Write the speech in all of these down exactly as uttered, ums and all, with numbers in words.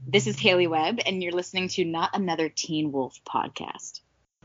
This is Haley Webb, and you're listening to Not Another Teen Wolf podcast.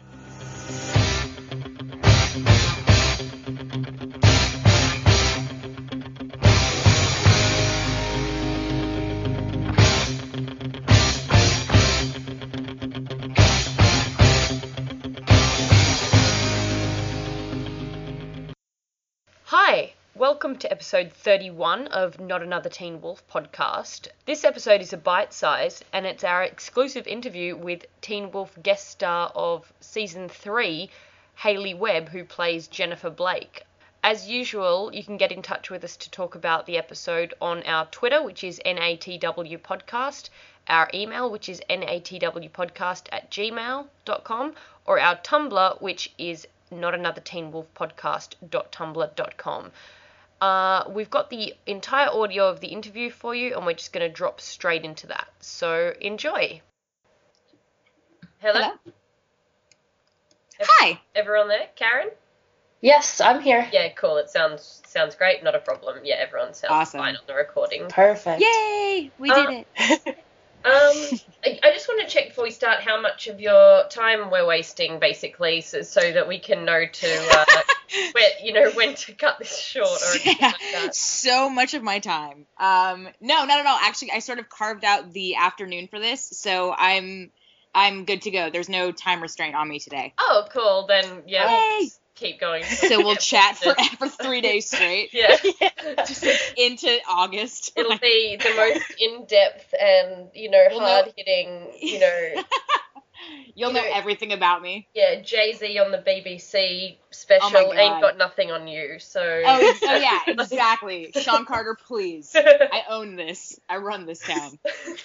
Hi, welcome to episode thirty-one of Not Another Teen Wolf podcast. This episode is a bite size, and it's our exclusive interview with Teen Wolf guest star of season three, Haley Webb, who plays Jennifer Blake. As usual, you can get in touch with us to talk about the episode on our Twitter, which is N A T W podcast, our email, which is natwpodcast at gmail dot com, or our Tumblr, which is not another teen wolf podcast dot tumblr dot com. Uh, we've got the entire audio of the interview for you, and we're just going to drop straight into that. So enjoy. Hello? Hello. Ev- Hi. Everyone there? Karen? Yes, I'm here. Yeah, cool. It sounds sounds great. Not a problem. Yeah, everyone sounds Awesome. fine on the recording. Perfect. Yay! We Uh, did it. Um, I, I just want to check before we start how much of your time we're wasting, basically, so, so that we can know to, uh, where, you know, when to cut this short or anything Yeah, like that. so much of my time. Um, no, not at all. Actually, I sort of carved out the afternoon for this, so I'm I'm good to go. There's no time restraint on me today. Oh, cool. Then, yeah, we'll Yay! just keep going. So we'll chat for for three days straight, Yeah. just like into August. It'll be the most in-depth and, you know, We'll know- hard-hitting, you know, You'll you know know- everything about me. yeah, Jay-Z on the B B C special Oh my God. Ain't Got Nothing on You, so... Oh, oh yeah, exactly. Sean Carter, please. I own this. I run this town.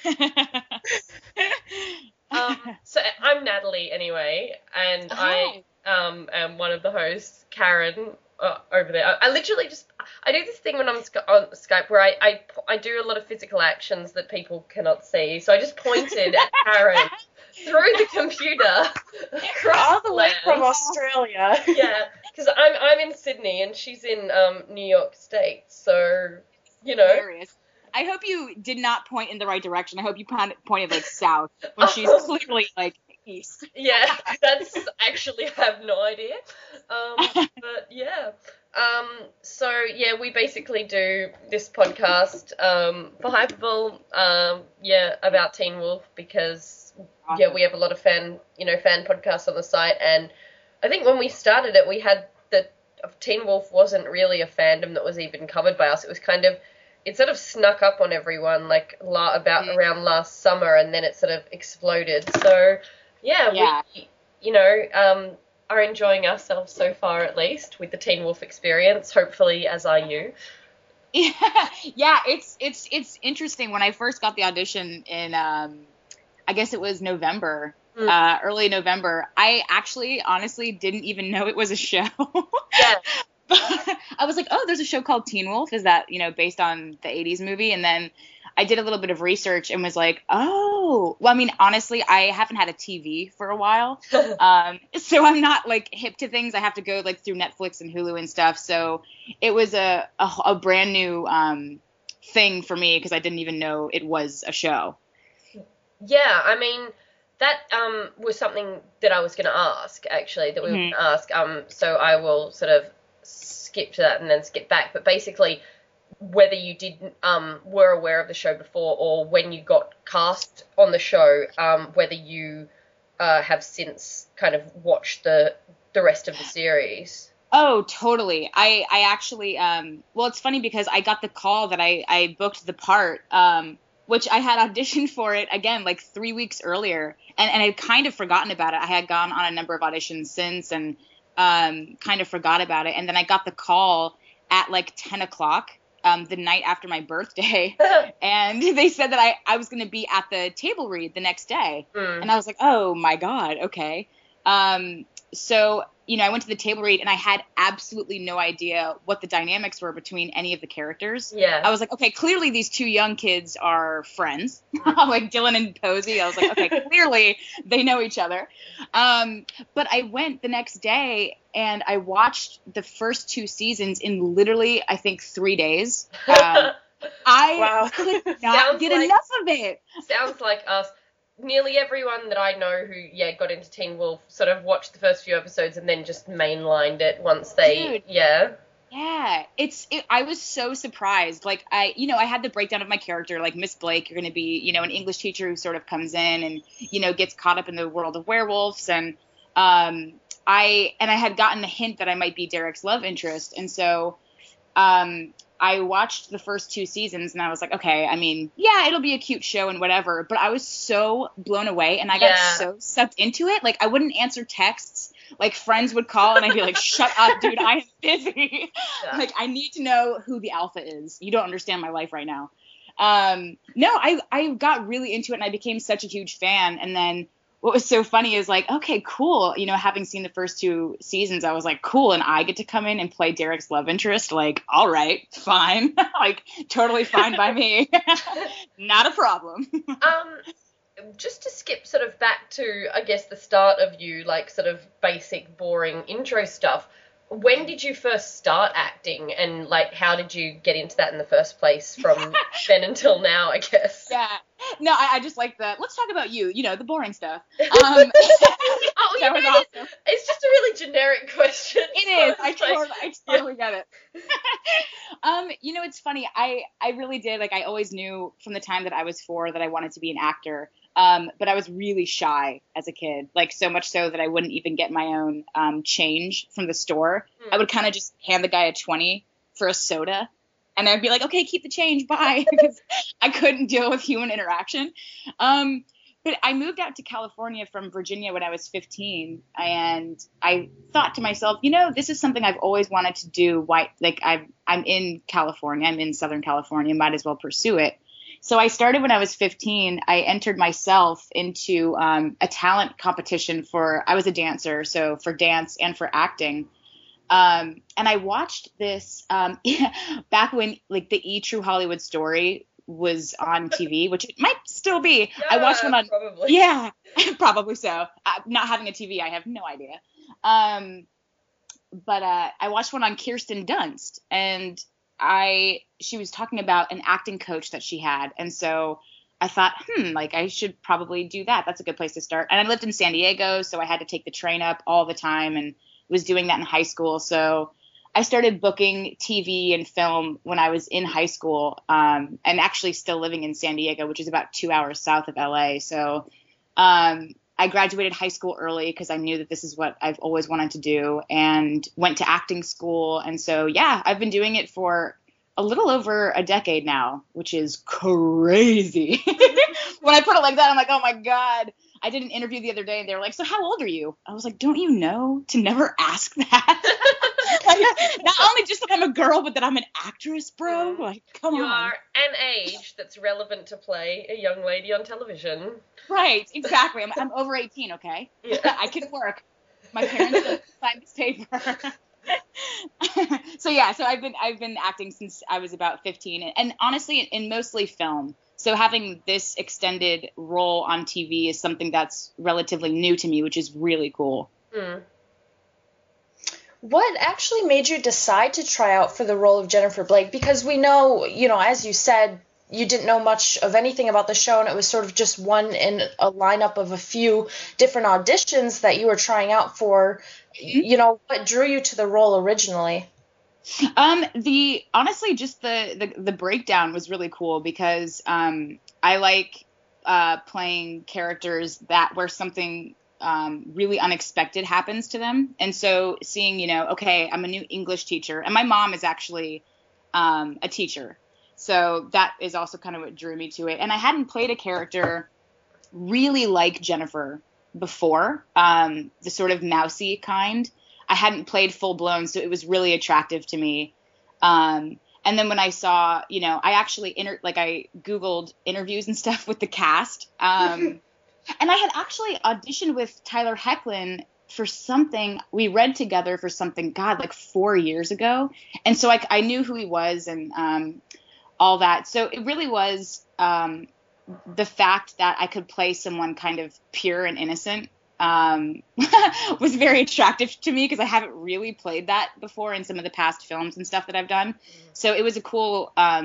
Um, so I'm Natalie anyway, and Hi. I um am one of the hosts, Karen, uh, over there. I, I literally just I do this thing when I'm sc- on Skype where I, I I do a lot of physical actions that people cannot see. So I just pointed at Karen through the computer across All the way land. from Australia. Yeah, because I'm I'm in Sydney and she's in um New York State, so you know. Hilarious. I hope you did not point in the right direction. I hope you pon- pointed like south when she's clearly like east. Yeah, that's actually, I have no idea. Um, but yeah. Um, so yeah, we basically do this podcast um, for Hyperbole, um, yeah, about Teen Wolf because yeah, we have a lot of fan, you know, fan podcasts on the site, and I think when we started it, we had that Teen Wolf wasn't really a fandom that was even covered by us. It was kind of it sort of snuck up on everyone like la- about Mm. around last summer, and then it sort of exploded. So yeah, Yeah. we, you know, um, are enjoying ourselves so far, at least with the Teen Wolf experience. Hopefully, as are you. Yeah, yeah, it's it's it's interesting. When I first got the audition in, um, I guess it was November, Mm. uh, early November. I actually, honestly, didn't even know it was a show. Yeah. I was like, oh, there's a show called Teen Wolf. Is that, you know, based on the eighties movie? And then I did a little bit of research and was like, oh, well, I mean, honestly, I haven't had a T V for a while. Um, so I'm not like hip to things. I have to go like through Netflix and Hulu and stuff. So it was a, a, a brand new um, thing for me because I didn't even know it was a show. Yeah, I mean, that um, was something that I was going to ask, actually, that we were Mhm. going to ask. Um, so I will sort of skip to that and then skip back. But basically, whether you did um, were aware of the show before or when you got cast on the show, um, whether you uh, have since kind of watched the the rest of the series. Oh, totally. I, I actually, um, well, it's funny because I got the call that I, I booked the part, um, which I had auditioned for it again, like three weeks earlier. And, and I'd kind of forgotten about it. I had gone on a number of auditions since and, um, kind of forgot about it. And then I got the call at like ten o'clock, um, the night after my birthday. And they said that I, I was going to be at the table read the next day. Mm. And I was like, oh my God. Okay. Um, so, you know, I went to the table read and I had absolutely no idea what the dynamics were between any of the characters. Yeah. I was like, okay, clearly these two young kids are friends, like Dylan and Posey. I was like, okay, clearly they know each other. Um, but I went the next day and I watched the first two seasons in literally, I think, three days. Um, I Wow. could not Sounds get like- enough of it. Sounds like us. Nearly everyone that I know who, yeah, got into Teen Wolf sort of watched the first few episodes and then just mainlined it once they, Dude. yeah. Yeah, it's. It, I was so surprised. Like I, you know, I had the breakdown of my character. Like Miss Blake, you're going to be, you know, an English teacher who sort of comes in and, you know, gets caught up in the world of werewolves. And um, I and I had gotten a hint that I might be Derek's love interest. And so, um, I watched the first two seasons and I was like, okay, I mean, yeah, it'll be a cute show and whatever. But I was so blown away and I got Yeah. so sucked into it. Like I wouldn't answer texts. Like friends would call and I'd be like, shut up, dude, I am busy. Yeah. Like I need to know who the alpha is. You don't understand my life right now. Um, no, I, I got really into it and I became such a huge fan. And then what was so funny is like, okay, cool. You know, having seen the first two seasons, I was like, cool. And I get to come in and play Derek's love interest. Like, all right, fine. Like totally fine by me. Not a problem. Um, just to skip sort of back to, I guess, the start of you, like sort of basic, boring intro stuff. When did you first start acting, and like how did you get into that in the first place from then until now, I guess? Yeah. No, I, I just like the, let's talk about you, you know, the boring stuff. Um, Oh, you that was know, awesome. it's just a really generic question. It so is. I it's like- totally, I totally get it. um, you know, it's funny. I, I really did. Like, I always knew from the time that I was four that I wanted to be an actor. Um, but I was really shy as a kid, like so much so that I wouldn't even get my own um, change from the store. Hmm. I would kind of just hand the guy a twenty for a soda. And I'd be like, okay, keep the change, bye, because I couldn't deal with human interaction. Um, but I moved out to California from Virginia when I was fifteen, and I thought to myself, you know, this is something I've always wanted to do. Why, like, I'm I'm in California, I'm in Southern California, might as well pursue it. So I started when I was fifteen. I entered myself into um, a talent competition for, I was a dancer, so for dance and for acting. Um, and I watched this um, back when like the E! True Hollywood Story was on T V, which it might still be. I watched one on, probably. yeah, probably so. Uh, not having a T V, I have no idea. Um, but uh, I watched one on Kirsten Dunst, and I she was talking about an acting coach that she had, and so I thought, hmm, like I should probably do that. That's a good place to start. And I lived in San Diego, so I had to take the train up all the time, and was doing that in high school. So I started booking T V and film when I was in high school, um, and actually still living in San Diego, which is about two hours south of L A. So um, I graduated high school early because I knew that this is what I've always wanted to do, and went to acting school. And so, yeah, I've been doing it for a little over a decade now, which is crazy. When I put it like that, I'm like, oh my God. I did an interview the other day and they were like, so how old are you? I was like, don't you know to never ask that? Like, not only just that I'm a girl, but that I'm an actress, bro. Like, come You on. are an age that's relevant to play a young lady on television. Right, exactly. I'm, I'm over eighteen, okay? Yeah. I can work. My parents don't sign this paper. So yeah, so I've been I've been acting since I was about fifteen, and, and honestly, in mostly film. So having this extended role on T V is something that's relatively new to me, which is really cool. Hmm. What actually made you decide to try out for the role of Jennifer Blake? Because we know, you know, as you said, you didn't know much of anything about the show, and it was sort of just one in a lineup of a few different auditions that you were trying out for. You know, what drew you to the role originally? Um, the honestly, just the, the the breakdown was really cool because um, I like uh, playing characters that where something um, really unexpected happens to them, and so seeing, you know, okay, I'm a new English teacher, and my mom is actually um, a teacher, so that is also kind of what drew me to it. And I hadn't played a character really like Jennifer before, um, the sort of mousy kind. I hadn't played full blown, so it was really attractive to me. Um, and then when I saw, you know, I actually inter- like I Googled interviews and stuff with the cast. Um, and I had actually auditioned with Tyler Hoechlin for something we read together for something, God, like four years ago. And so I, I knew who he was and um, all that. So it really was um, the fact that I could play someone kind of pure and innocent um, was very attractive to me because I haven't really played that before in some of the past films and stuff that I've done. So it was a cool um,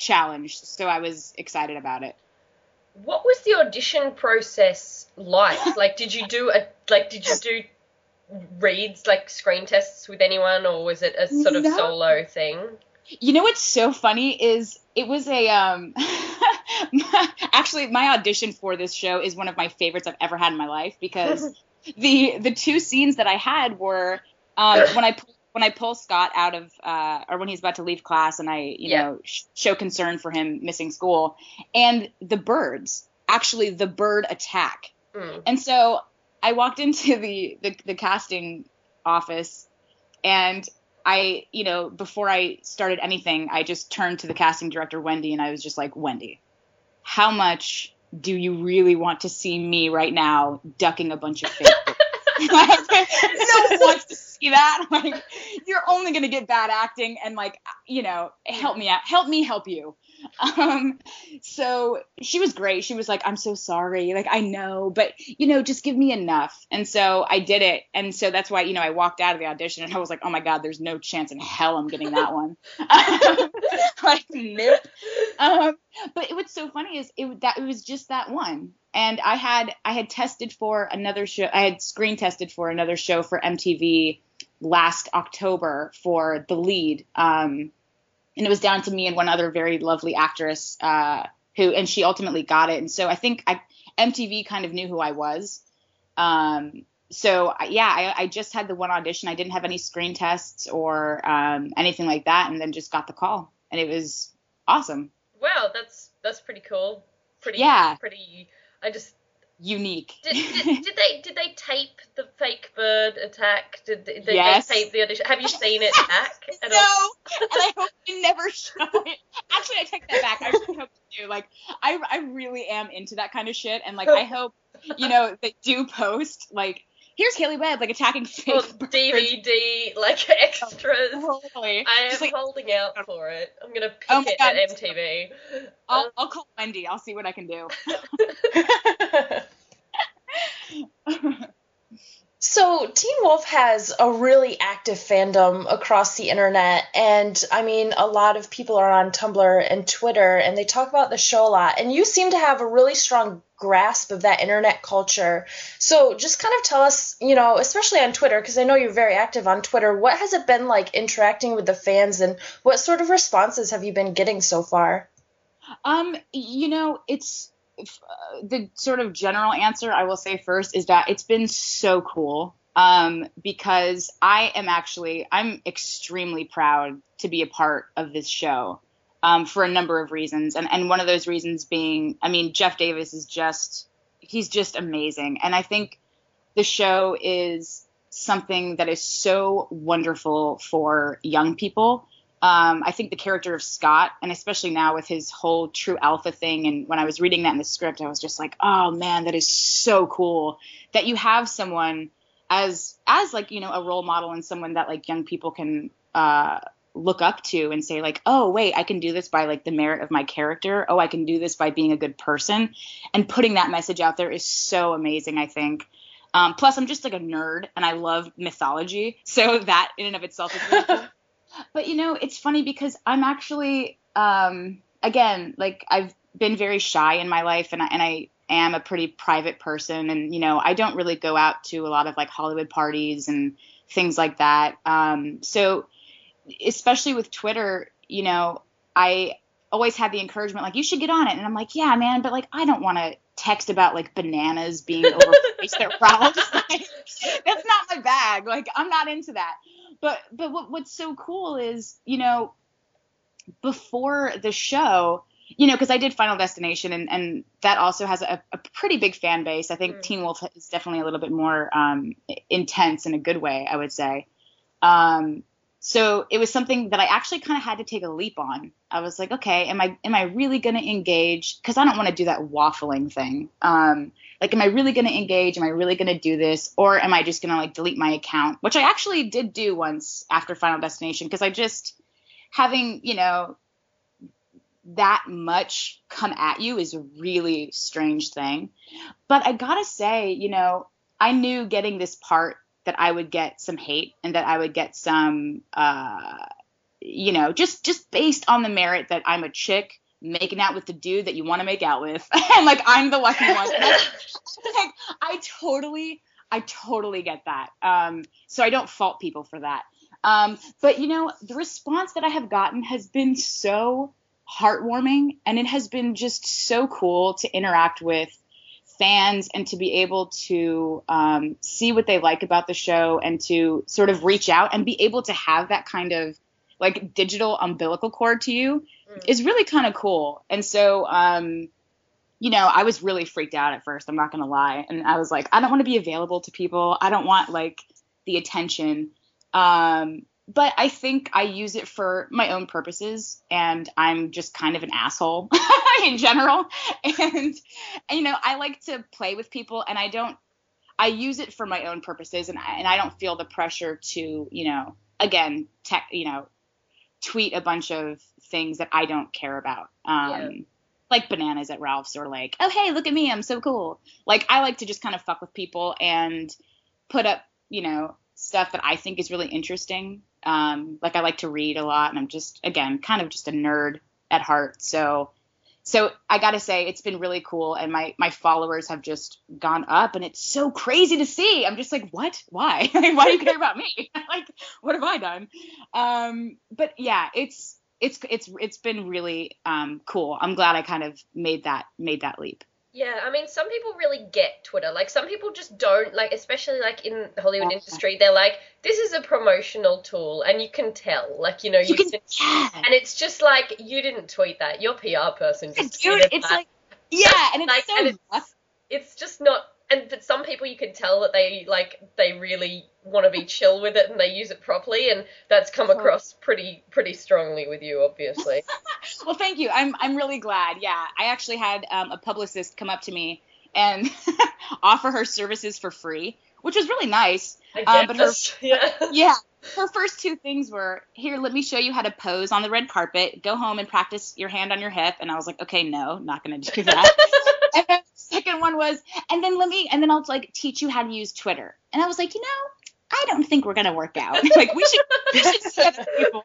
challenge. So I was excited about it. What was the audition process like? Like, did you do a like? Did you do reads, like screen tests with anyone, or was it a sort of No. solo thing? You know what's so funny is it was a um actually my audition for this show is one of my favorites I've ever had in my life, because the the two scenes that I had were um when I when I pull Scott out of uh or when he's about to leave class and I you Yeah. know sh- show concern for him missing school, and the birds, actually the bird attack. Mm. And so I walked into the, the, the casting office, and I, you know, before I started anything, I just turned to the casting director, Wendy, and I was just like, Wendy, how much do you really want to see me right now ducking a bunch of fake birds? Like, no one wants to see that. Like, you're only going to get bad acting, and like, you know, help me out. Help me help you. Um, so she was great. She was like, I'm so sorry. Like, I know, but you know, just give me enough. And so I did it. And so that's why, you know, I walked out of the audition and I was like, oh my God, there's no chance in hell I'm getting that one. Like, nope. Um, but it, what's so funny is it, that it was just that one. And I had, I had tested for another show. I had screen tested for another show for M T V last October for the lead. Um, And it was down to me and one other very lovely actress, uh, who, and she ultimately got it. And so I think I, M T V kind of knew who I was. Um, so yeah, I, I just had the one audition. I didn't have any screen tests or um, anything like that, and then just got the call, and it was awesome. Wow, that's that's pretty cool. Pretty Yeah. Pretty. I just. Unique. Did, did, did they did they tape the fake bird attack? Did, did Yes. they tape the audition? Have you seen it back at No, all? and I hope they never show it. Actually, I take that back. I really hope they do. Like, I, I really am into that kind of shit, and like, I hope, you know, they do post like, here's Haley Webb like attacking fake Or birds. D V D like extras. Totally. I am Just like, holding out for it. I'm gonna pick Oh my it God. at M T V. I'll, I'll call Wendy. I'll see what I can do. So Teen Wolf has a really active fandom across the internet, and I mean, a lot of people are on Tumblr and Twitter, and they talk about the show a lot, and you seem to have a really strong grasp of that internet culture. So just kind of tell us, you know, especially on Twitter, because I know you're very active on Twitter, what has it been like interacting with the fans, and what sort of responses have you been getting so far? Um, you know, it's uh, the sort of general answer I will say first is that it's been so cool. Um, because I am actually, I'm extremely proud to be a part of this show, um, for a number of reasons. And, and one of those reasons being, I mean, Jeff Davis is just, he's just amazing. And I think the show is something that is so wonderful for young people. Um, I think the character of Scott, and especially now with his whole true alpha thing, and when I was reading that in the script, I was just like, oh man, that is so cool that you have someone as, as like, you know, a role model and someone that like young people can uh, look up to and say like, oh wait, I can do this by like the merit of my character. Oh, I can do this by being a good person. And putting that message out there is so amazing, I think. Um, plus, I'm just like a nerd and I love mythology. So that in and of itself is really cool. But, you know, it's funny because I'm actually, um, again, like I've been very shy in my life, and I, and I am a pretty private person. And, you know, I don't really go out to a lot of like Hollywood parties and things like that. Um, so especially with Twitter, you know, I always had the encouragement, like, you should get on it. And I'm like, yeah, man, but like, I don't want to text about like bananas being overpriced their problems. Like, that's not my bag. Like, I'm not into that. But but what, what's so cool is, you know, before the show, you know, because I did Final Destination, and, and that also has a, a pretty big fan base. I think mm. Teen Wolf is definitely a little bit more um, intense in a good way, I would say. Um, so it was something that I actually kind of had to take a leap on. I was like, okay, am I am I really going to engage? Because I don't want to do that waffling thing. Um, like, am I really going to engage? Am I really going to do this? Or am I just going to like delete my account? Which I actually did do once after Final Destination, because I just having, you know, that much come at you is a really strange thing. But I gotta say, you know, I knew getting this part that I would get some hate and that I would get some, uh, you know, just just based on the merit that I'm a chick making out with the dude that you want to make out with, and like I'm the lucky one. And I, like, I totally, I totally get that. Um, so I don't fault people for that. Um, but you know, the response that I have gotten has been so heartwarming, and it has been just so cool to interact with fans and to be able to um, see what they like about the show and to sort of reach out and be able to have that kind of like digital umbilical cord to you mm. is really kind of cool. And so, um, you know, I was really freaked out at first. I'm not going to lie. And I was like, I don't want to be available to people. I don't want like the attention. Um, but I think I use it for my own purposes, and I'm just kind of an asshole in general. And, and, you know, I like to play with people, and I don't, I use it for my own purposes, and I, and I don't feel the pressure to, you know, again, tech, you know, tweet a bunch of things that I don't care about. Um, yeah. Like bananas at Ralph's, or like, oh, hey, look at me, I'm so cool. Like, I like to just kind of fuck with people and put up, you know, stuff that I think is really interesting. Um, like I like to read a lot, and I'm just, again, kind of just a nerd at heart. So, so I gotta say it's been really cool, and my, my followers have just gone up, and it's so crazy to see. I'm just like, what? Why? Why do you care about me? Like, what have I done? Um, but yeah, it's, it's, it's, it's been really, um, cool. I'm glad I kind of made that, made that leap. Yeah, I mean, some people really get Twitter. Like, some people just don't, like, especially, like, in the Hollywood yeah. industry, they're like, this is a promotional tool, and you can tell. Like, you know, you, you can, can yeah. And it's just like, you didn't tweet that. Your P R person just Dude, tweeted it's that. like, yeah, and it's like, so and it's, it's just not, and but some people you can tell that they, like, they really want to be chill with it, and they use it properly, and that's come across pretty, pretty strongly with you, obviously. Well, thank you. I'm I'm really glad. Yeah, I actually had um, a publicist come up to me and offer her services for free, which was really nice. I um, but her, yeah. yeah, her first two things were, here, let me show you how to pose on the red carpet. Go home and practice your hand on your hip. And I was like, okay, no, not going to do that. And then the second one was, and then let me, and then I'll like teach you how to use Twitter. And I was like, you know, I don't think we're going to work out. Like, we should, we should see other people.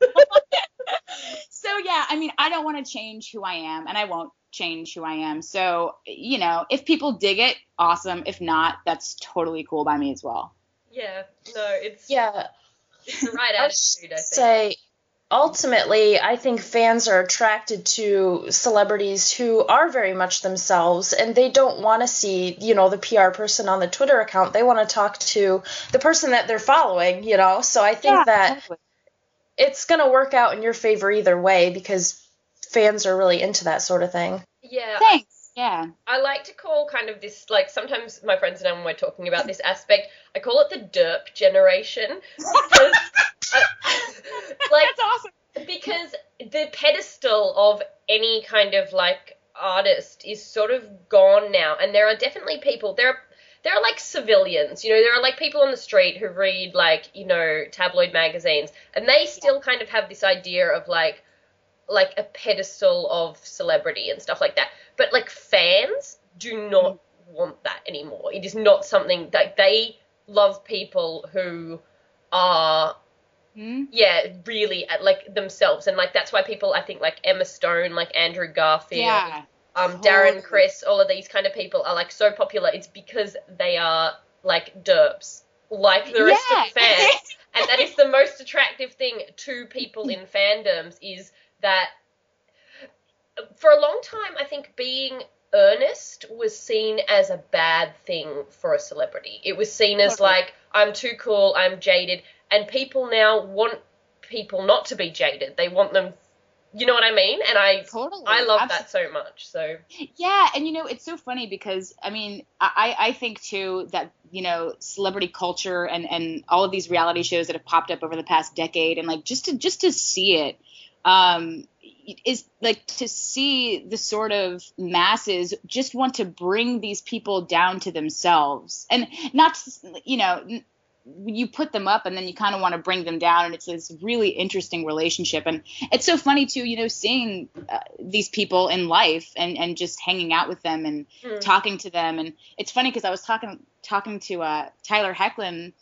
So, yeah, I mean, I don't want to change who I am, and I won't change who I am. So, you know, if people dig it, awesome. If not, that's totally cool by me as well. Yeah, no, it's, yeah. it's the right attitude, I think. Say, ultimately, I think fans are attracted to celebrities who are very much themselves, and they don't want to see, you know, the P R person on the Twitter account. They want to talk to the person that they're following, you know. So I think yeah, that totally. It's going to work out in your favor either way, because fans are really into that sort of thing. Yeah. Thanks. Yeah. I like to call kind of this, like, sometimes my friends and I, when we're talking about this aspect, I call it the derp generation. Because, uh, like, that's awesome. Because the pedestal of any kind of, like, artist is sort of gone now. And there are definitely people, there are, there are, like, civilians, you know, there are, like, people on the street who read, like, you know, tabloid magazines, and they still yeah. kind of have this idea of, like, like a pedestal of celebrity and stuff like that. But, like, fans do not mm. want that anymore. It is not something that they love people who are, mm. yeah, really, at, like, themselves. And, like, that's why people, I think, like, Emma Stone, like, Andrew Garfield, yeah. um, Darren Criss, all of these kind of people are, like, so popular. It's because they are, like, derps, like the rest yeah. of the fans. And that is the most attractive thing to people in fandoms, is that for a long time, I think being earnest was seen as a bad thing for a celebrity. It was seen as like, I'm too cool, I'm jaded, and people now want people not to be jaded. They want them, you know what I mean? And I totally. I love Absolutely. that so much. So yeah, and you know, it's so funny because I mean, I, I think too that, you know, celebrity culture and, and all of these reality shows that have popped up over the past decade, and like just to just to see it, um, is like to see the sort of masses just want to bring these people down to themselves, and not, you know, you put them up and then you kind of want to bring them down, and it's this really interesting relationship. And it's so funny too, you know, seeing uh, these people in life and, and just hanging out with them and mm. talking to them. And it's funny because I was talking talking to uh, Tyler Hoechlin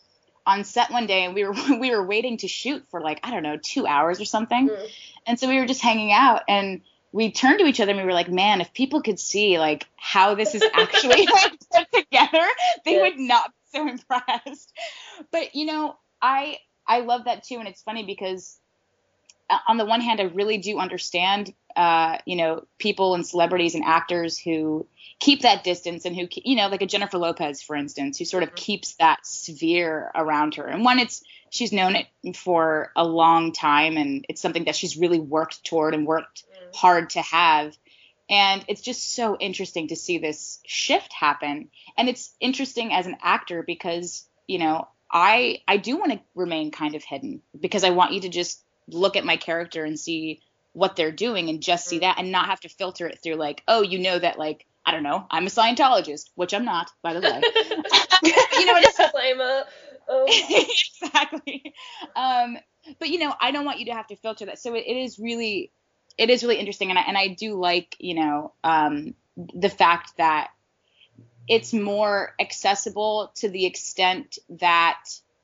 on set one day, and we were we were waiting to shoot for like, I don't know, two hours or something. Mm. And so we were just hanging out, and we turned to each other and we were like, man, if people could see like how this is actually like, put together, they yeah. would not be so impressed. But, you know, I I love that too. And it's funny because on the one hand, I really do understand, uh, you know, people and celebrities and actors who keep that distance and who, you know, like a Jennifer Lopez, for instance, who sort of keeps that sphere around her. And one, it's she's known it for a long time, and it's something that she's really worked toward and worked mm. hard to have. And it's just so interesting to see this shift happen. And it's interesting as an actor because, you know, I I do want to remain kind of hidden because I want you to just look at my character and see what they're doing and just see that and not have to filter it through like, oh, you know that like, I don't know, I'm a Scientologist, which I'm not, by the way. You know, it's disclaimer. Um. Exactly. Um, but you know, I don't want you to have to filter that. So it, it is really, it is really interesting. And I, and I do like, you know, um, the fact that it's more accessible to the extent that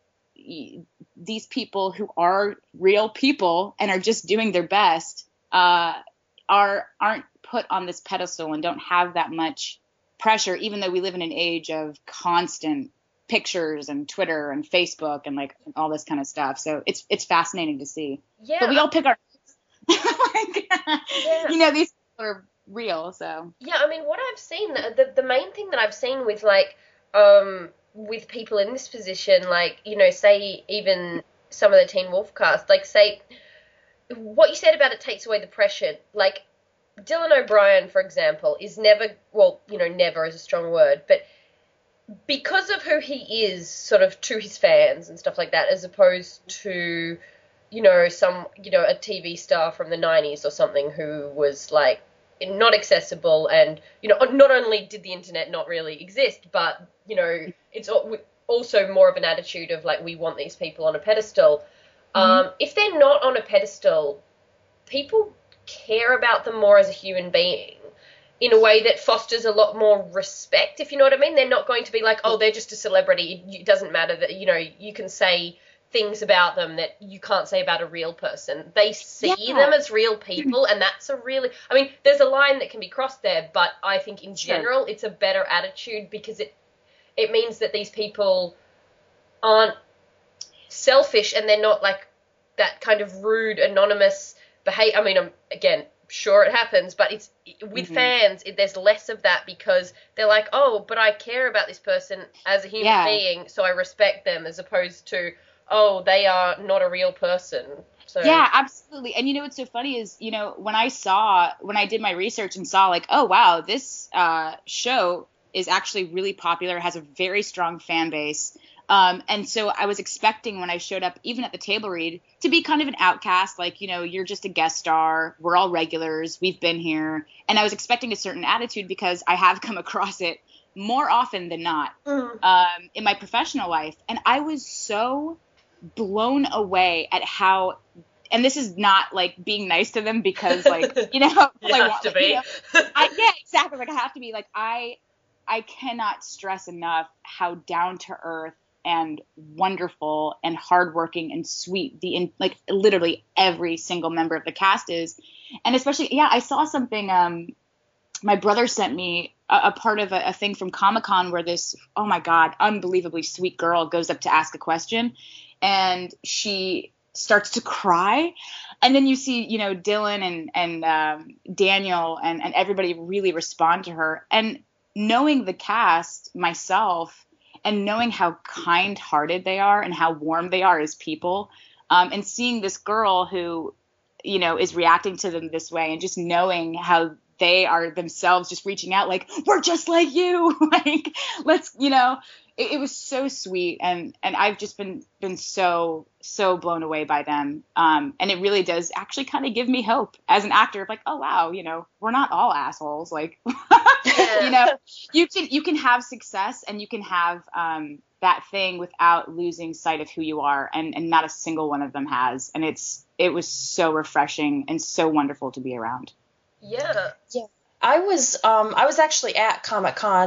these people who are real people and are just doing their best uh, are aren't put on this pedestal and don't have that much pressure, even though we live in an age of constant pictures and Twitter and Facebook and like all this kind of stuff. So it's it's fascinating to see. Yeah. But we all pick our like, yeah. You know, these people are real. So yeah, I mean, what I've seen, the the main thing that I've seen with like um. with people in this position, like, you know, say even some of the Teen Wolf cast, like, say, what you said about it takes away the pressure. Like, Dylan O'Brien, for example, is never, well, you know, never is a strong word, but because of who he is sort of to his fans and stuff like that, as opposed to, you know, some, you know, a T V star from the nineties or something who was, like, not accessible, and, you know, not only did the internet not really exist, but, you know, it's also more of an attitude of, like, we want these people on a pedestal. Mm-hmm. Um, if they're not on a pedestal, people care about them more as a human being in a way that fosters a lot more respect, if you know what I mean. They're not going to be like, oh, they're just a celebrity. It doesn't matter that, you know, you can say things about them that you can't say about a real person. They see yeah. them as real people, and that's a really, I mean, there's a line that can be crossed there, but I think in general it's a better attitude because it it means that these people aren't selfish and they're not like that kind of rude, anonymous behavior. I mean, I'm, again, sure it happens, but it's with mm-hmm. fans, it, there's less of that because they're like, oh, but I care about this person as a human yeah. being, so I respect them, as opposed to, oh, they are not a real person. So yeah, absolutely. And you know what's so funny is, you know, when I saw, when I did my research and saw like, oh, wow, this uh, show is actually really popular, has a very strong fan base. Um, and so I was expecting when I showed up, even at the table read, to be kind of an outcast, like, you know, you're just a guest star. We're all regulars. We've been here. And I was expecting a certain attitude because I have come across it more often than not mm. um, in my professional life. And I was so blown away at how, and this is not like being nice to them because like, you know, you like, have to be. You know, I, yeah, exactly. Like I have to be like, I, I cannot stress enough how down to earth and wonderful and hardworking and sweet the in, like literally every single member of the cast is. And especially, yeah, I saw something, um, my brother sent me a, a part of a, a thing from Comic-Con where this, oh my God, unbelievably sweet girl goes up to ask a question and she starts to cry. And then you see, you know, Dylan and, and um, Daniel and, and everybody really respond to her. And knowing the cast myself and knowing how kind-hearted they are and how warm they are as people, um, and seeing this girl who, you know, is reacting to them this way and just knowing how they are themselves just reaching out like, we're just like you, like, let's, you know, it, it was so sweet. And, and I've just been, been so, so blown away by them. Um, and it really does actually kind of give me hope as an actor of like, oh, wow, you know, we're not all assholes. Like, yeah. you know, you can, you can have success and you can have, um, that thing without losing sight of who you are. And, and not a single one of them has. And it's, it was so refreshing and so wonderful to be around. Yeah. Yeah. I was um I was actually at Comic-Con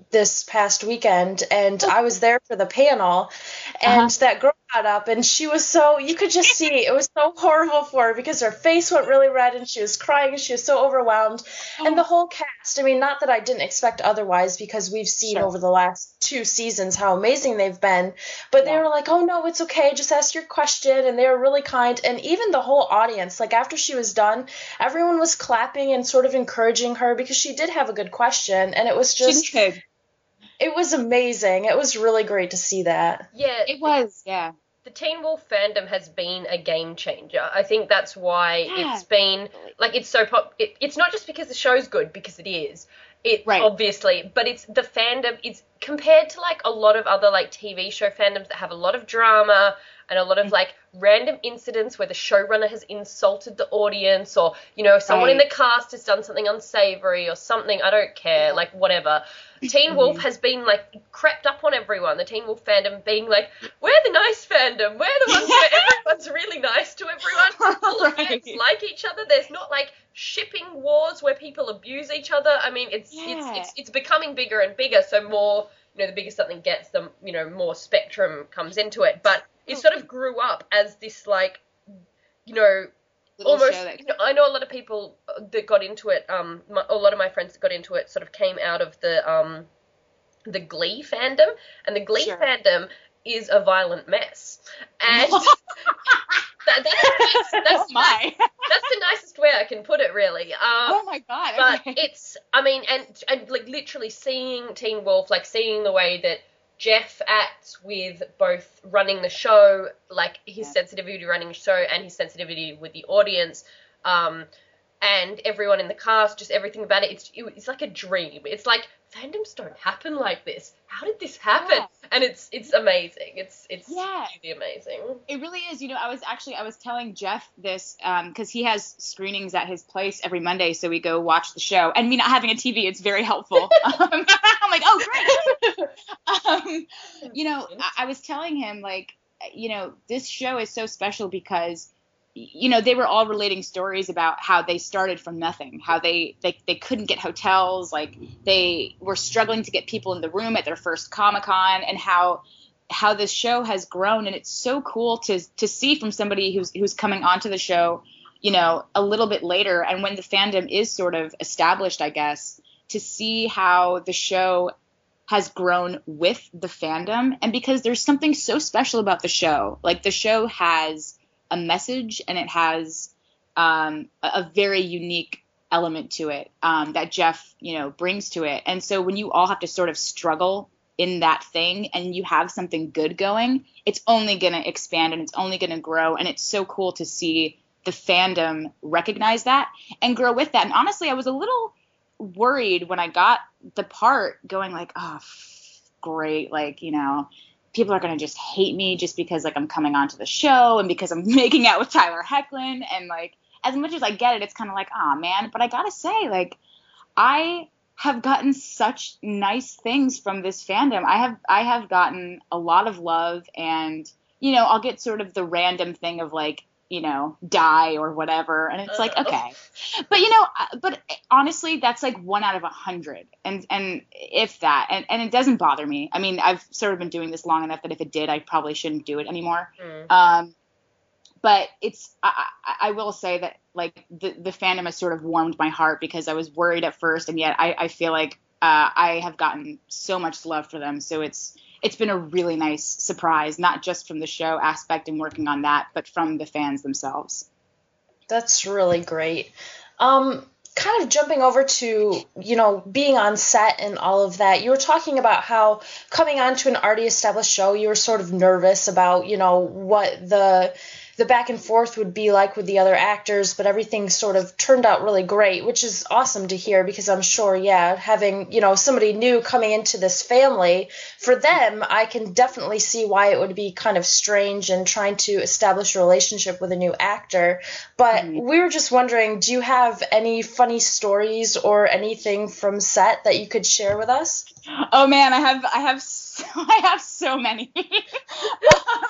this past weekend, and I was there for the panel, and Uh-huh. that girl got up, and she was so, you could just see, it was so horrible for her because her face went really red, and she was crying, and she was so overwhelmed, and the whole cast, I mean, not that I didn't expect otherwise, because we've seen Sure. over the last two seasons how amazing they've been, but they Yeah. were like, oh no, it's okay, just ask your question, and they were really kind, and even the whole audience, like after she was done, everyone was clapping and sort of encouraging her because she did have a good question, and it was just, She did. it was amazing. It was really great to see that. Yeah, It was, yeah. the Teen Wolf fandom has been a game changer. I think that's why Yeah. it's been, like, it's so pop. It, it's not just because the show's good, because it is. It Right. obviously, but it's the fandom. It's compared to like a lot of other like T V show fandoms that have a lot of drama and a lot of like random incidents where the showrunner has insulted the audience, or you know someone in the Right. cast has done something unsavory or something. I don't care, Yeah. like whatever. Teen Wolf has been like crept up on everyone. The Teen Wolf fandom being like, we're the nice fandom. We're the ones where everyone's really nice to everyone. All the Right. fans like each other. There's not like shipping wars where people abuse each other. I mean, it's Yeah. it's it's it's becoming bigger and bigger. So more, you know, the bigger something gets, the you know more spectrum comes into it. But it sort of grew up as this like, you know. Little Almost, show that- you know, I know a lot of people that got into it. Um, my, a lot of my friends that got into it sort of came out of the um, the Glee fandom, and the Glee Sure. fandom is a violent mess. And that, that's, that's, that's, Oh my. that's the nicest way I can put it, really. Um, Oh my god. but Okay. it's, I mean, and and like literally seeing Teen Wolf, like seeing the way that Jeff acts with both running the show, like his Yeah. sensitivity running the show and his sensitivity with the audience, um, and everyone in the cast, just everything about it. It's it's like a dream. It's like fandoms don't happen like this. How did this happen? Yeah. And it's it's amazing. It's it's Yeah. really amazing. It really is. You know, I was actually I was telling Jeff this because he has screenings at his place every Monday, so we go watch the show. And me not having a T V, it's very helpful. um, I'm like, oh great. um, you know, I, I was telling him like, you know, this show is so special because, you know, they were all relating stories about how they started from nothing, how they, they, they couldn't get hotels, like they were struggling to get people in the room at their first Comic-Con, and how how this show has grown. And it's so cool to to see from somebody who's who's coming onto the show, you know, a little bit later, and when the fandom is sort of established, I guess, to see how the show has grown with the fandom. And because there's something so special about the show, like the show has a message, and it has um, a, a very unique element to it um, that Jeff, you know, brings to it. And so when you all have to sort of struggle in that thing and you have something good going, it's only going to expand and it's only going to grow. And it's so cool to see the fandom recognize that and grow with that. And honestly, I was a little worried when I got the part, going like, oh, f- great. Like, you know, people are going to just hate me just because like I'm coming onto the show and because I'm making out with Tyler Hoechlin. And like, as much as I get it, it's kind of like, oh man, but I gotta say, like, I have gotten such nice things from this fandom. I have, I have gotten a lot of love, and, you know, I'll get sort of the random thing of like, you know, die or whatever. And it's like, okay, but you know, but honestly, that's like one out of a hundred. And, and if that, and, and it doesn't bother me. I mean, I've sort of been doing this long enough that if it did, I probably shouldn't do it anymore. Mm. Um, but it's, I, I, I will say that like the, the fandom has sort of warmed my heart, because I was worried at first. And yet I, I feel like, uh, I have gotten so much love for them. So it's, it's been a really nice surprise, not just from the show aspect and working on that, but from the fans themselves. That's really great. Um, kind of jumping over to, you know, being on set and all of that, you were talking about how coming onto an already established show, you were sort of nervous about, you know, what the the back and forth would be like with the other actors, but everything sort of turned out really great, which is awesome to hear, because I'm sure, yeah, having, you know, somebody new coming into this family, for them, I can definitely see why it would be kind of strange and trying to establish a relationship with a new actor. But Mhm. we were just wondering, do you have any funny stories or anything from set that you could share with us? Oh man, I have, I have, so, I have so many. um,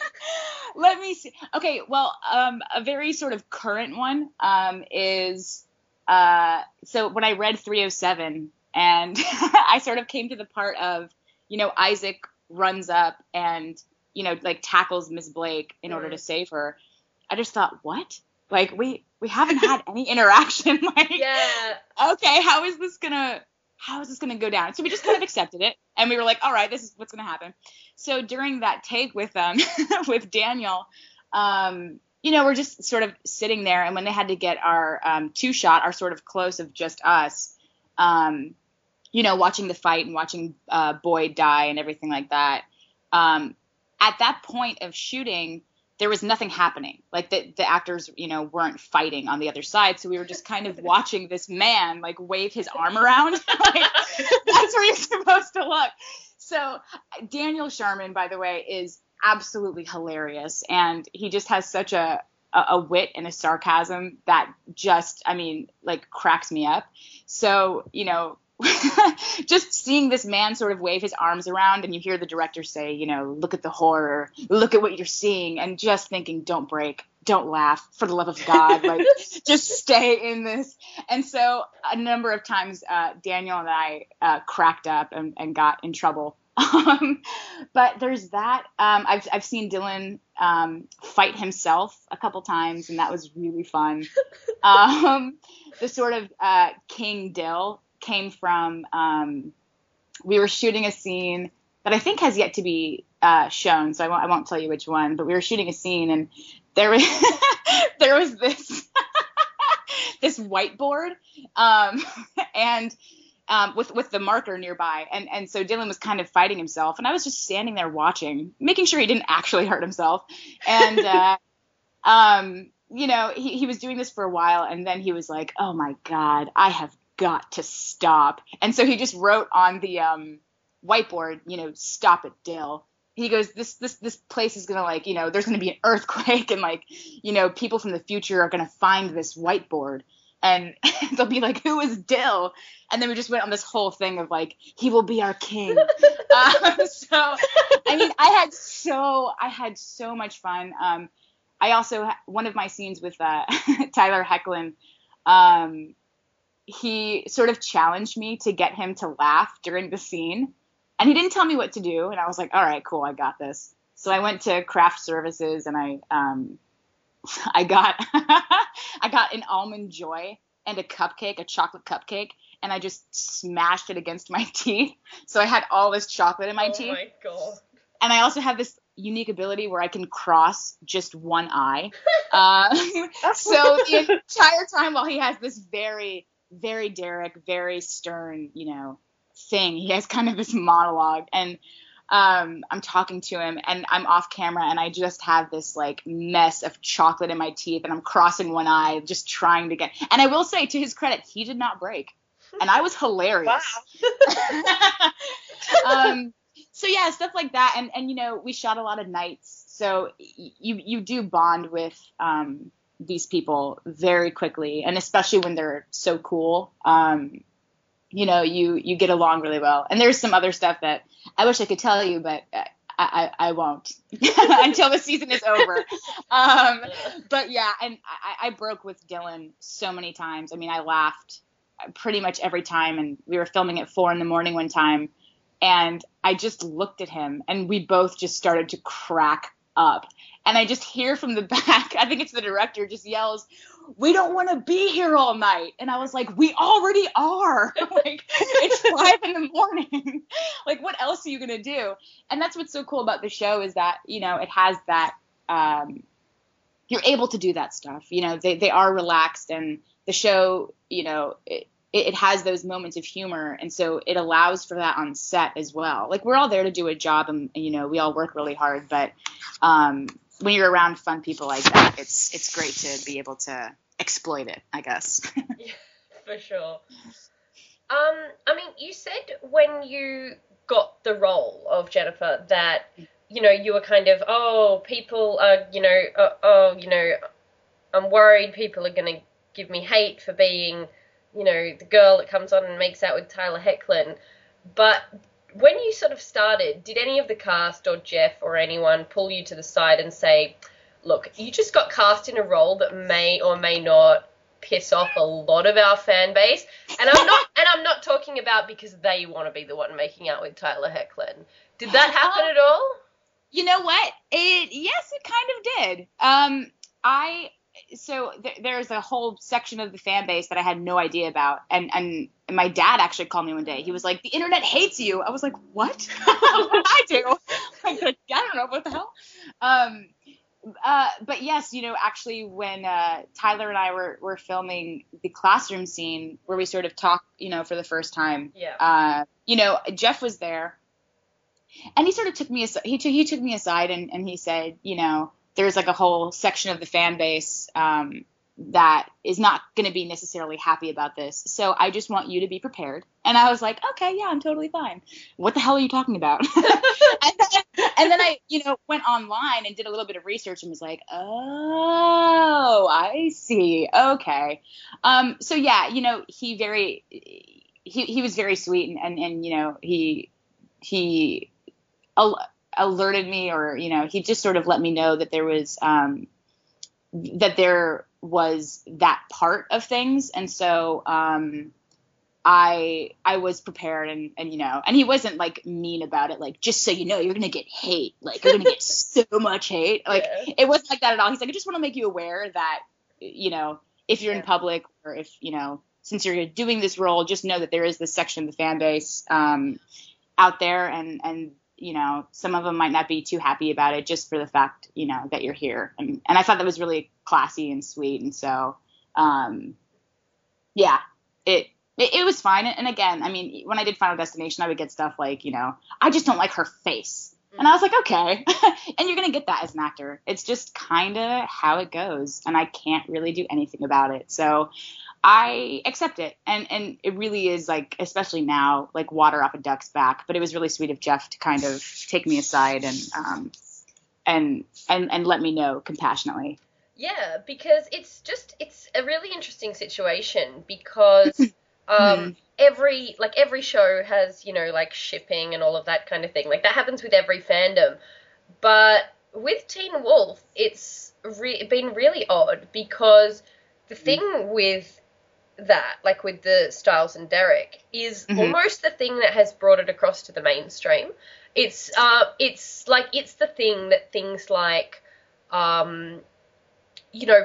let me see. Okay. Well, um, a very sort of current one, um, is, uh, so when I read three oh seven, And I sort of came to the part of, you know, Isaac runs up and, you know, like tackles Miss Blake in mm. order to save her. I just thought, what? Like, we, we haven't had any interaction. Like, yeah. Okay, how is this gonna, how is this gonna go down? So we just kind of accepted it, and we were like, all right, this is what's gonna happen. So during that take with um with Daniel, um, you know, we're just sort of sitting there, and when they had to get our um, two shot, our sort of close of just us, um, you know, watching the fight and watching uh, Boyd die and everything like that. Um, at that point of shooting, there was nothing happening. Like the, the actors, you know, weren't fighting on the other side. So we were just kind of watching this man like wave his arm around. Like, that's where you're supposed to look. So Daniel Sharman, by the way, is absolutely hilarious. And he just has such a, a, a wit and a sarcasm that just, I mean, like cracks me up. So, you know, just seeing this man sort of wave his arms around, and you hear the director say, you know, look at the horror, look at what you're seeing, and just thinking, don't break, don't laugh, for the love of God, like just stay in this. And so a number of times uh, Daniel and I uh, cracked up and, and got in trouble. Um, but there's that. Um, I've I've seen Dylan um, fight himself a couple times, and that was really fun. Um, the sort of uh, King Dill came from, um, we were shooting a scene that I think has yet to be uh, shown, so I won't, I won't tell you which one, but we were shooting a scene, and there was, there was this, this whiteboard, um, and um, with, with the marker nearby, and, and so Dylan was kind of fighting himself, and I was just standing there watching, making sure he didn't actually hurt himself, and, uh, um, you know, he, he was doing this for a while, and then he was like, oh my God, I have got to stop. And so he just wrote on the um whiteboard, you know, stop it, Dill. He goes, this this this place is gonna, like, you know, there's gonna be an earthquake, and like, you know, people from the future are gonna find this whiteboard, and they'll be like, who is Dill? And then we just went on this whole thing of like, he will be our king. um, so I mean, I had so I had so much fun. Um, I also one of my scenes with uh, Tyler Hoechlin, um. he sort of challenged me to get him to laugh during the scene, and he didn't tell me what to do. And I was like, all right, cool, I got this. So I went to craft services, and I, um, I got, I got an Almond Joy and a cupcake, a chocolate cupcake. And I just smashed it against my teeth. So I had all this chocolate in my oh teeth. Oh my God. And I also have this unique ability where I can cross just one eye. uh, so the entire time while he has this very, very Derek, very stern, you know, thing, he has kind of this monologue, and um, I'm talking to him, and I'm off camera, and I just have this like mess of chocolate in my teeth, and I'm crossing one eye, just trying to get. And I will say, to his credit, he did not break, and I was hilarious. Wow. um, so yeah, stuff like that, and and you know, we shot a lot of nights, so you you do bond with um. these people very quickly, and especially when they're so cool, um, you know, you, you get along really well. And there's some other stuff that I wish I could tell you, but I, I, I won't until the season is over. Um, but yeah, and I, I broke with Dylan so many times. I mean, I laughed pretty much every time, and we were filming at four in the morning one time, and I just looked at him, and we both just started to crack up. And I just hear from the back, I think it's the director, just yells, we don't want to be here all night. And I was like, we already are. Like, it's five in the morning. Like, what else are you going to do? And that's what's so cool about the show, is that, you know, it has that, um, you're able to do that stuff. You know, they, they are relaxed, and the show, you know, it, it has those moments of humor. And so it allows for that on set as well. Like, we're all there to do a job, and, you know, we all work really hard, but, um, when you're around fun people like that, it's it's great to be able to exploit it, I guess. Yeah, for sure. Um, I mean, you said when you got the role of Jennifer that, you know, you were kind of, oh, people are, you know, uh, oh, you know, I'm worried people are going to give me hate for being, you know, the girl that comes on and makes out with Tyler Hoechlin. But when you sort of started, did any of the cast or Jeff or anyone pull you to the side and say, look, you just got cast in a role that may or may not piss off a lot of our fan base. And I'm not and I'm not talking about because they want to be the one making out with Tyler Hoechlin. Did that happen um, at all? You know what? It yes, it kind of did. Um, I so th- there's a whole section of the fan base that I had no idea about, and and my dad actually called me one day. He was like, "The internet hates you." I was like, "What? What did I do?" Like, I don't know what the hell. Um, uh, but yes, you know, actually, when uh, Tyler and I were were filming the classroom scene where we sort of talked, you know, for the first time. Yeah. Uh, you know, Jeff was there. And he sort of took me aside, he took, he took me aside and, and he said, you know, there's like a whole section of the fan base um, that is not going to be necessarily happy about this. So I just want you to be prepared. And I was like, okay, yeah, I'm totally fine. What the hell are you talking about? and, then, and then I, you know, went online and did a little bit of research and was like, oh, I see. Okay. Um, so yeah, you know, he very, he, he was very sweet and, and, and, you know, he, he, alerted me, or you know, he just sort of let me know that there was um that there was that part of things, and so um I I was prepared, and and you know, and he wasn't like mean about it, like, just so you know, you're gonna get hate, like you're gonna get so much hate, like Yeah. It wasn't like that at all. He's like, I just want to make you aware that, you know, if you're Yeah. in public, or if, you know, since you're doing this role, just know that there is this section of the fan base um out there, and and you know, some of them might not be too happy about it, just for the fact, you know, that you're here. And, and I thought that was really classy and sweet. And so, um, yeah, it, it, it was fine. And again, I mean, when I did Final Destination, I would get stuff like, you know, I just don't like her face. And I was like, okay. And you're going to get that as an actor. It's just kind of how it goes. And I can't really do anything about it. So I accept it. And, and it really is, like, especially now, like water off a duck's back. But it was really sweet of Jeff to kind of take me aside and um and and, and let me know compassionately. Yeah, because it's just, it's a really interesting situation because um, every, like every show has, you know, like shipping and all of that kind of thing. Like that happens with every fandom. But with Teen Wolf, it's re- been really odd because the thing with that, like with the Styles and Derek, is Mhm. almost the thing that has brought it across to the mainstream. It's, uh, it's like, it's the thing that things like, um, you know,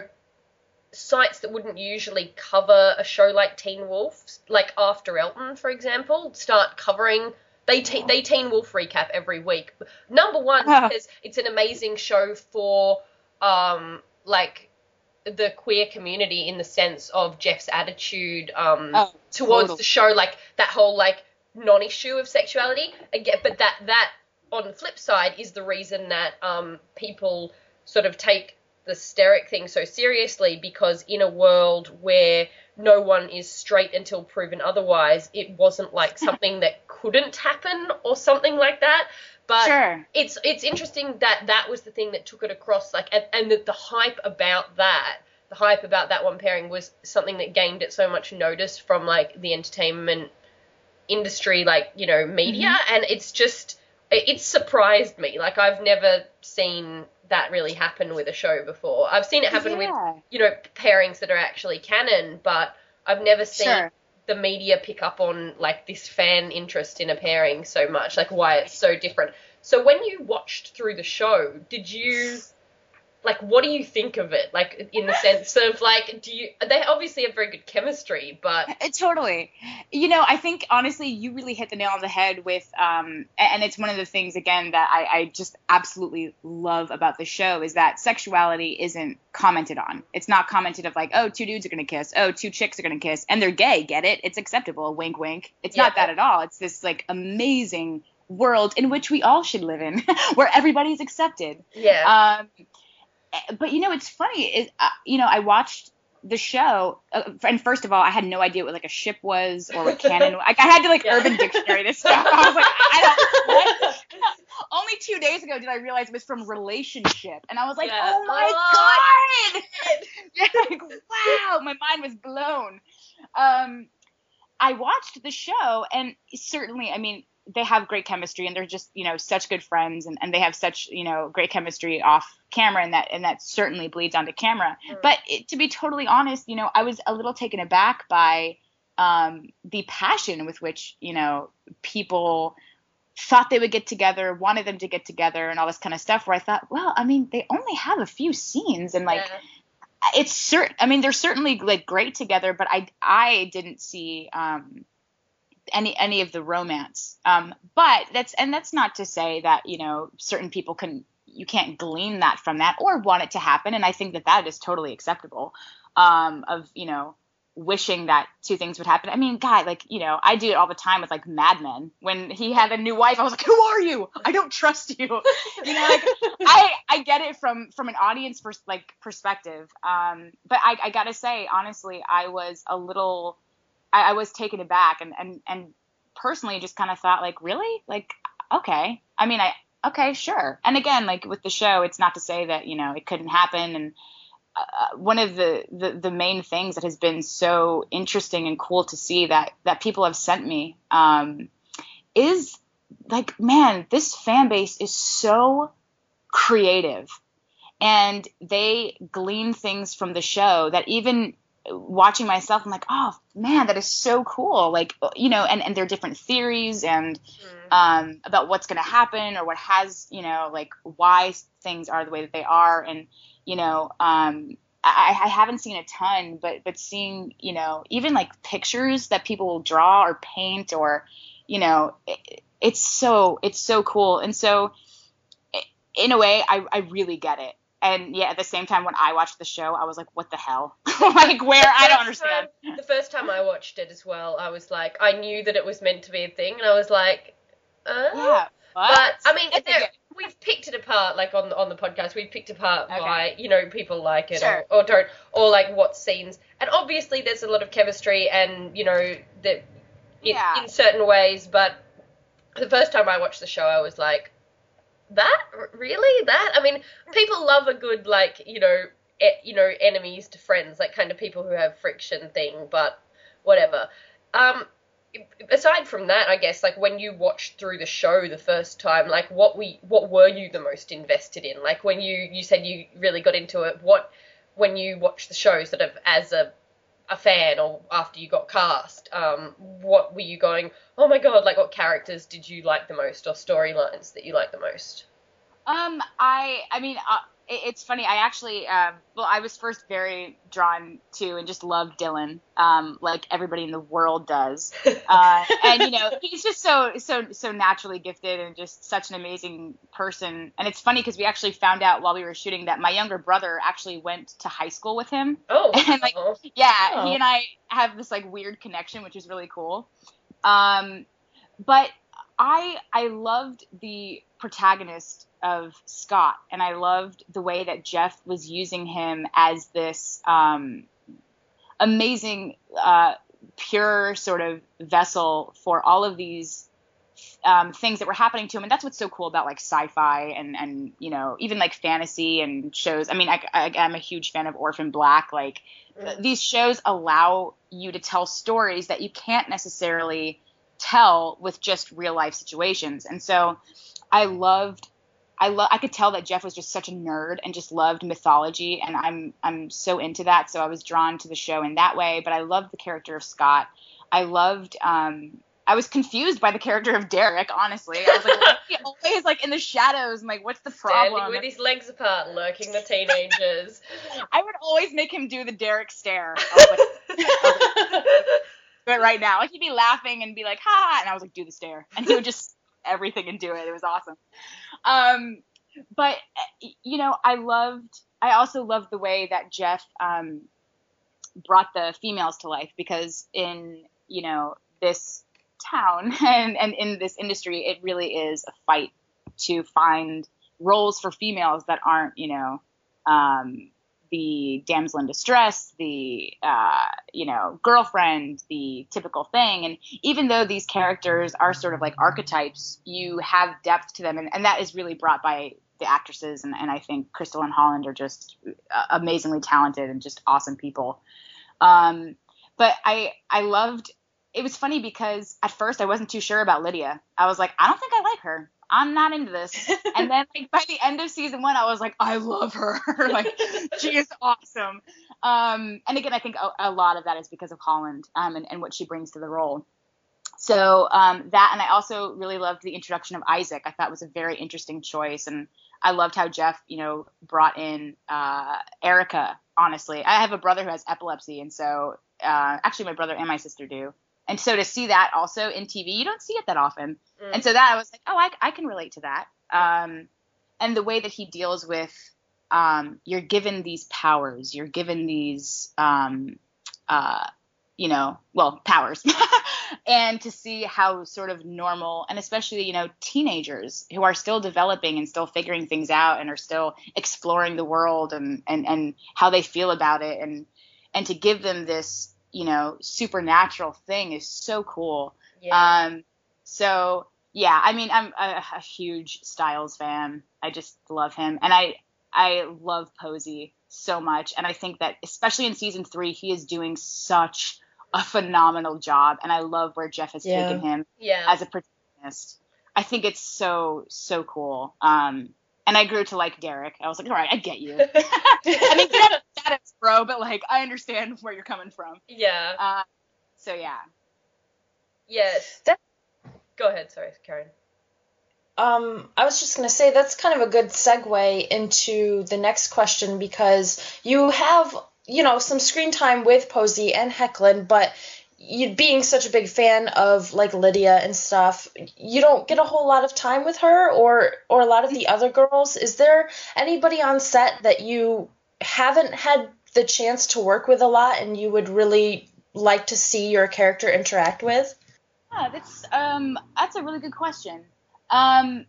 sites that wouldn't usually cover a show like Teen Wolf, like After Elton, for example, start covering. They te- they Teen Wolf recap every week. Number one, Oh. because it's an amazing show for, um, like, the queer community in the sense of Jeff's attitude um, Oh, towards totally. the show, like that whole like non-issue of sexuality. Again, but that that on the flip side is the reason that um, people sort of take the Steric thing so seriously, because in a world where no one is straight until proven otherwise, it wasn't like something that couldn't happen or something like that. But Sure. it's it's interesting that that was the thing that took it across, like, and, and that the hype about that, the hype about that one pairing was something that gained it so much notice from, like, the entertainment industry, like, you know, media, Mm-hmm. and it's just, it, it surprised me. Like, I've never seen that really happen with a show before. I've seen it happen Yeah. with, you know, pairings that are actually canon, but I've never seen Sure. the media pick up on, like, this fan interest in a pairing so much, like, why it's so different. So when you watched through the show, did you, like, what do you think of it? Like, in the sense of, like, do you, they obviously have very good chemistry, but... Uh, Totally. You know, I think, honestly, you really hit the nail on the head with, um, a- and it's one of the things, again, that I, I just absolutely love about the show is that sexuality isn't commented on. It's not commented of like, oh, two dudes are going to kiss. Oh, two chicks are going to kiss. And they're gay. Get it? It's acceptable. Wink, wink. It's not Yeah. that at all. It's this, like, amazing world in which we all should live in, where everybody's accepted. Yeah. Um, but, you know, it's funny. Is uh, you know, I watched the show, uh, and first of all, I had no idea what, like, a ship was or what canon was. Like, I had to, like, Yeah. Urban Dictionary this stuff. I was like, I don't what? Only two days ago did I realize it was from relationship. And I was like, Yeah. oh, my Oh, God! Yeah, like, wow, my mind was blown. Um, I watched the show, and certainly, I mean, they have great chemistry, and they're just, you know, such good friends, and, and they have such, you know, great chemistry off camera, and that and that certainly bleeds onto camera. Mm. But it, to be totally honest, you know, I was a little taken aback by um, the passion with which, you know, people thought they would get together, wanted them to get together, and all this kind of stuff, where I thought, well, I mean, they only have a few scenes, and like yeah. it's certain, I mean, they're certainly like great together, but I I didn't see um any any of the romance. Um, but that's and that's not to say that, you know, certain people can you can't glean that from that or want it to happen, and I think that that is totally acceptable. Um, of, you know, wishing that two things would happen. I mean, God, like, you know, I do it all the time with like Mad Men. When he had a new wife, I was like, who are you? I don't trust you. You know, like I, I get it from, from an audience pers- like perspective. Um, but I, I gotta say, honestly, I was a little, I, I was taken aback and, and, and personally just kind of thought like, really? Like, okay. I mean, I, okay, sure. And again, like with the show, it's not to say that, you know, it couldn't happen. And, Uh, one of the, the, the main things that has been so interesting and cool to see that, that people have sent me um, is like, man, this fan base is so creative, and they glean things from the show that even watching myself, I'm like, oh man, that is so cool. Like, you know, and, and there are different theories and mm. um, about what's going to happen or what has, you know, like why things are the way that they are. And, you know, um, I, I haven't seen a ton, but, but seeing, you know, even like pictures that people will draw or paint or, you know, it, it's so, it's so cool. And so in a way, I, I really get it. And yeah, at the same time, when I watched the show, I was like, what the hell? Like, where? I don't understand. Time, the first time I watched it as well, I was like, I knew that it was meant to be a thing, and I was like, uh? Yeah. What? But, I mean, there, we've picked it apart, like, on, on the podcast, we've picked apart okay. why, you know, people like it sure. or, or don't, or, like, what scenes. And obviously there's a lot of chemistry and, you know, that in, yeah. in certain ways, but the first time I watched the show, I was like, that? Really? That? I mean, people love a good, like, you know, e- you know, enemies to friends, like, kind of people who have friction thing, but whatever. Um, aside from that, I guess, like, when you watched through the show the first time, like, what we, what were you the most invested in? Like, when you, you said you really got into it, what, when you watched the show sort of as a, a fan or after you got cast, um, what were you going, oh my God, like what characters did you like the most or storylines that you like the most? Um, I, I mean, uh, it, it's funny. I actually, um, well, I was first very drawn to and just loved Dylan, um, like everybody in the world does. Uh, and you know, he's just so, so, so naturally gifted and just such an amazing person. And it's funny because we actually found out while we were shooting that my younger brother actually went to high school with him. Oh, and like, yeah, oh. he and I have this like weird connection, which is really cool. Um, but I, I loved the protagonist of Scott, and I loved the way that Jeff was using him as this um, amazing, uh, pure sort of vessel for all of these um, things that were happening to him. And that's what's so cool about like sci-fi and, and you know, even like fantasy and shows. I mean, I, I, I'm a huge fan of Orphan Black. Like mm. these shows allow you to tell stories that you can't necessarily tell with just real life situations. And so I loved I love I could tell that Jeff was just such a nerd and just loved mythology, and I'm I'm so into that, so I was drawn to the show in that way. But I loved the character of Scott. I loved um I was confused by the character of Derek, honestly. I was like, why is he always like in the shadows? I'm like, what's the problem? Standing with his legs apart, lurking the teenagers. I would always make him do the Derek stare. I was like, I was like, do it right now. Like he'd be laughing and be like, ha, and I was like, do the stare. And he would just everything and do it. It was awesome. Um, but you know, I loved, I also loved the way that Jeff, um, brought the females to life, because in, you know, this town and, and in this industry, it really is a fight to find roles for females that aren't, you know, um, the damsel in distress, the, uh, you know, girlfriend, the typical thing. And even though these characters are sort of like archetypes, you have depth to them. And, and that is really brought by the actresses. And, and I think Crystal and Holland are just amazingly talented and just awesome people. Um, but I, I loved it was funny because at first I wasn't too sure about Lydia. I was like, I don't think I like her. I'm not into this. And then like by the end of season one, I was like, I love her. Like she is awesome. Um, and again, I think a, a lot of that is because of Holland um, and, and what she brings to the role. So um, that, and I also really loved the introduction of Isaac. I thought was a very interesting choice. And I loved how Jeff, you know, brought in uh, Erica, honestly. I have a brother who has epilepsy. And so uh, actually my brother and my sister do. And so to see that also in T V, you don't see it that often. Mm. And so that I was like, oh, I, I can relate to that. Um, and the way that he deals with, um, you're given these powers, you're given these, um, uh, you know, well, powers. And to see how sort of normal, and especially, you know, teenagers who are still developing and still figuring things out and are still exploring the world and, and, and how they feel about it. And, and to give them this, you know, supernatural thing is so cool. Yeah. Um, so yeah, I mean, I'm a, a huge Styles fan. I just love him. And I, I love Posey so much. And I think that especially in season three, he is doing such a phenomenal job. And I love where Jeff has yeah. taken him yeah. as a protagonist. I think it's so, so cool. Um, And I grew to like Derek. I was like, all right, I get you. I mean, you have status, bro, but like, I understand where you're coming from. Yeah. Uh, so yeah. Yes. That- Go ahead. Sorry, Karen. Um, I was just going to say that's kind of a good segue into the next question because you have, you know, some screen time with Posey and Hecklin, but you being such a big fan of like Lydia and stuff, you don't get a whole lot of time with her or or a lot of the other girls. Is there anybody on set that you haven't had the chance to work with a lot and you would really like to see your character interact with? Yeah, that's um that's a really good question. Um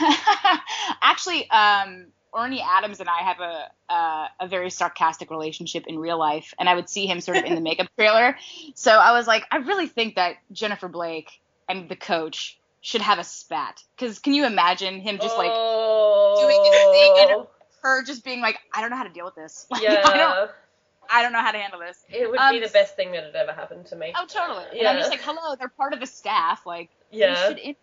actually um Orny Adams and I have a uh, a very sarcastic relationship in real life, and I would see him sort of in the makeup trailer. So I was like, I really think that Jennifer Blake and the coach should have a spat. Because can you imagine him just like oh. doing anything and her just being like, I don't know how to deal with this. Like, yeah. I don't, I don't know how to handle this. It would um, be the best thing that had ever happened to me. Oh, totally. Yeah. And I'm just like, hello, they're part of the staff. Like, yeah. you should interact.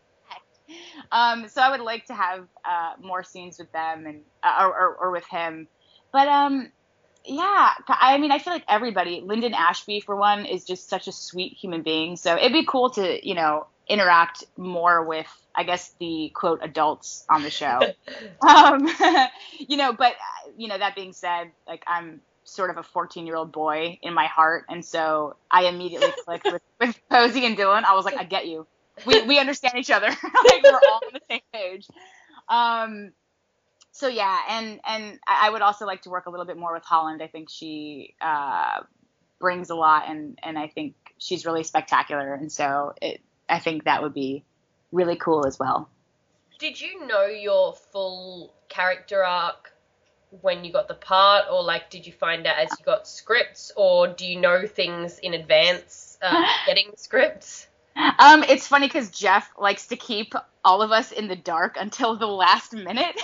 Um, so I would like to have uh, more scenes with them and uh, or, or, or with him. But um, yeah, I mean, I feel like everybody, Lyndon Ashby for one, is just such a sweet human being. So it'd be cool to, you know, interact more with, I guess, the quote adults on the show. um, you know, but you know, that being said, like I'm sort of a fourteen year old boy in my heart, and so I immediately clicked with, with Posey and Dylan. I was like, I get you. We we understand each other. Like we're all on the same page. Um, so yeah, and and I would also like to work a little bit more with Holland. I think she uh, brings a lot, and and I think she's really spectacular. And so it, I think that would be really cool as well. Did you know your full character arc when you got the part, or like did you find out as you got scripts, or do you know things in advance uh, getting scripts? Um, it's funny because Jeff likes to keep all of us in the dark until the last minute.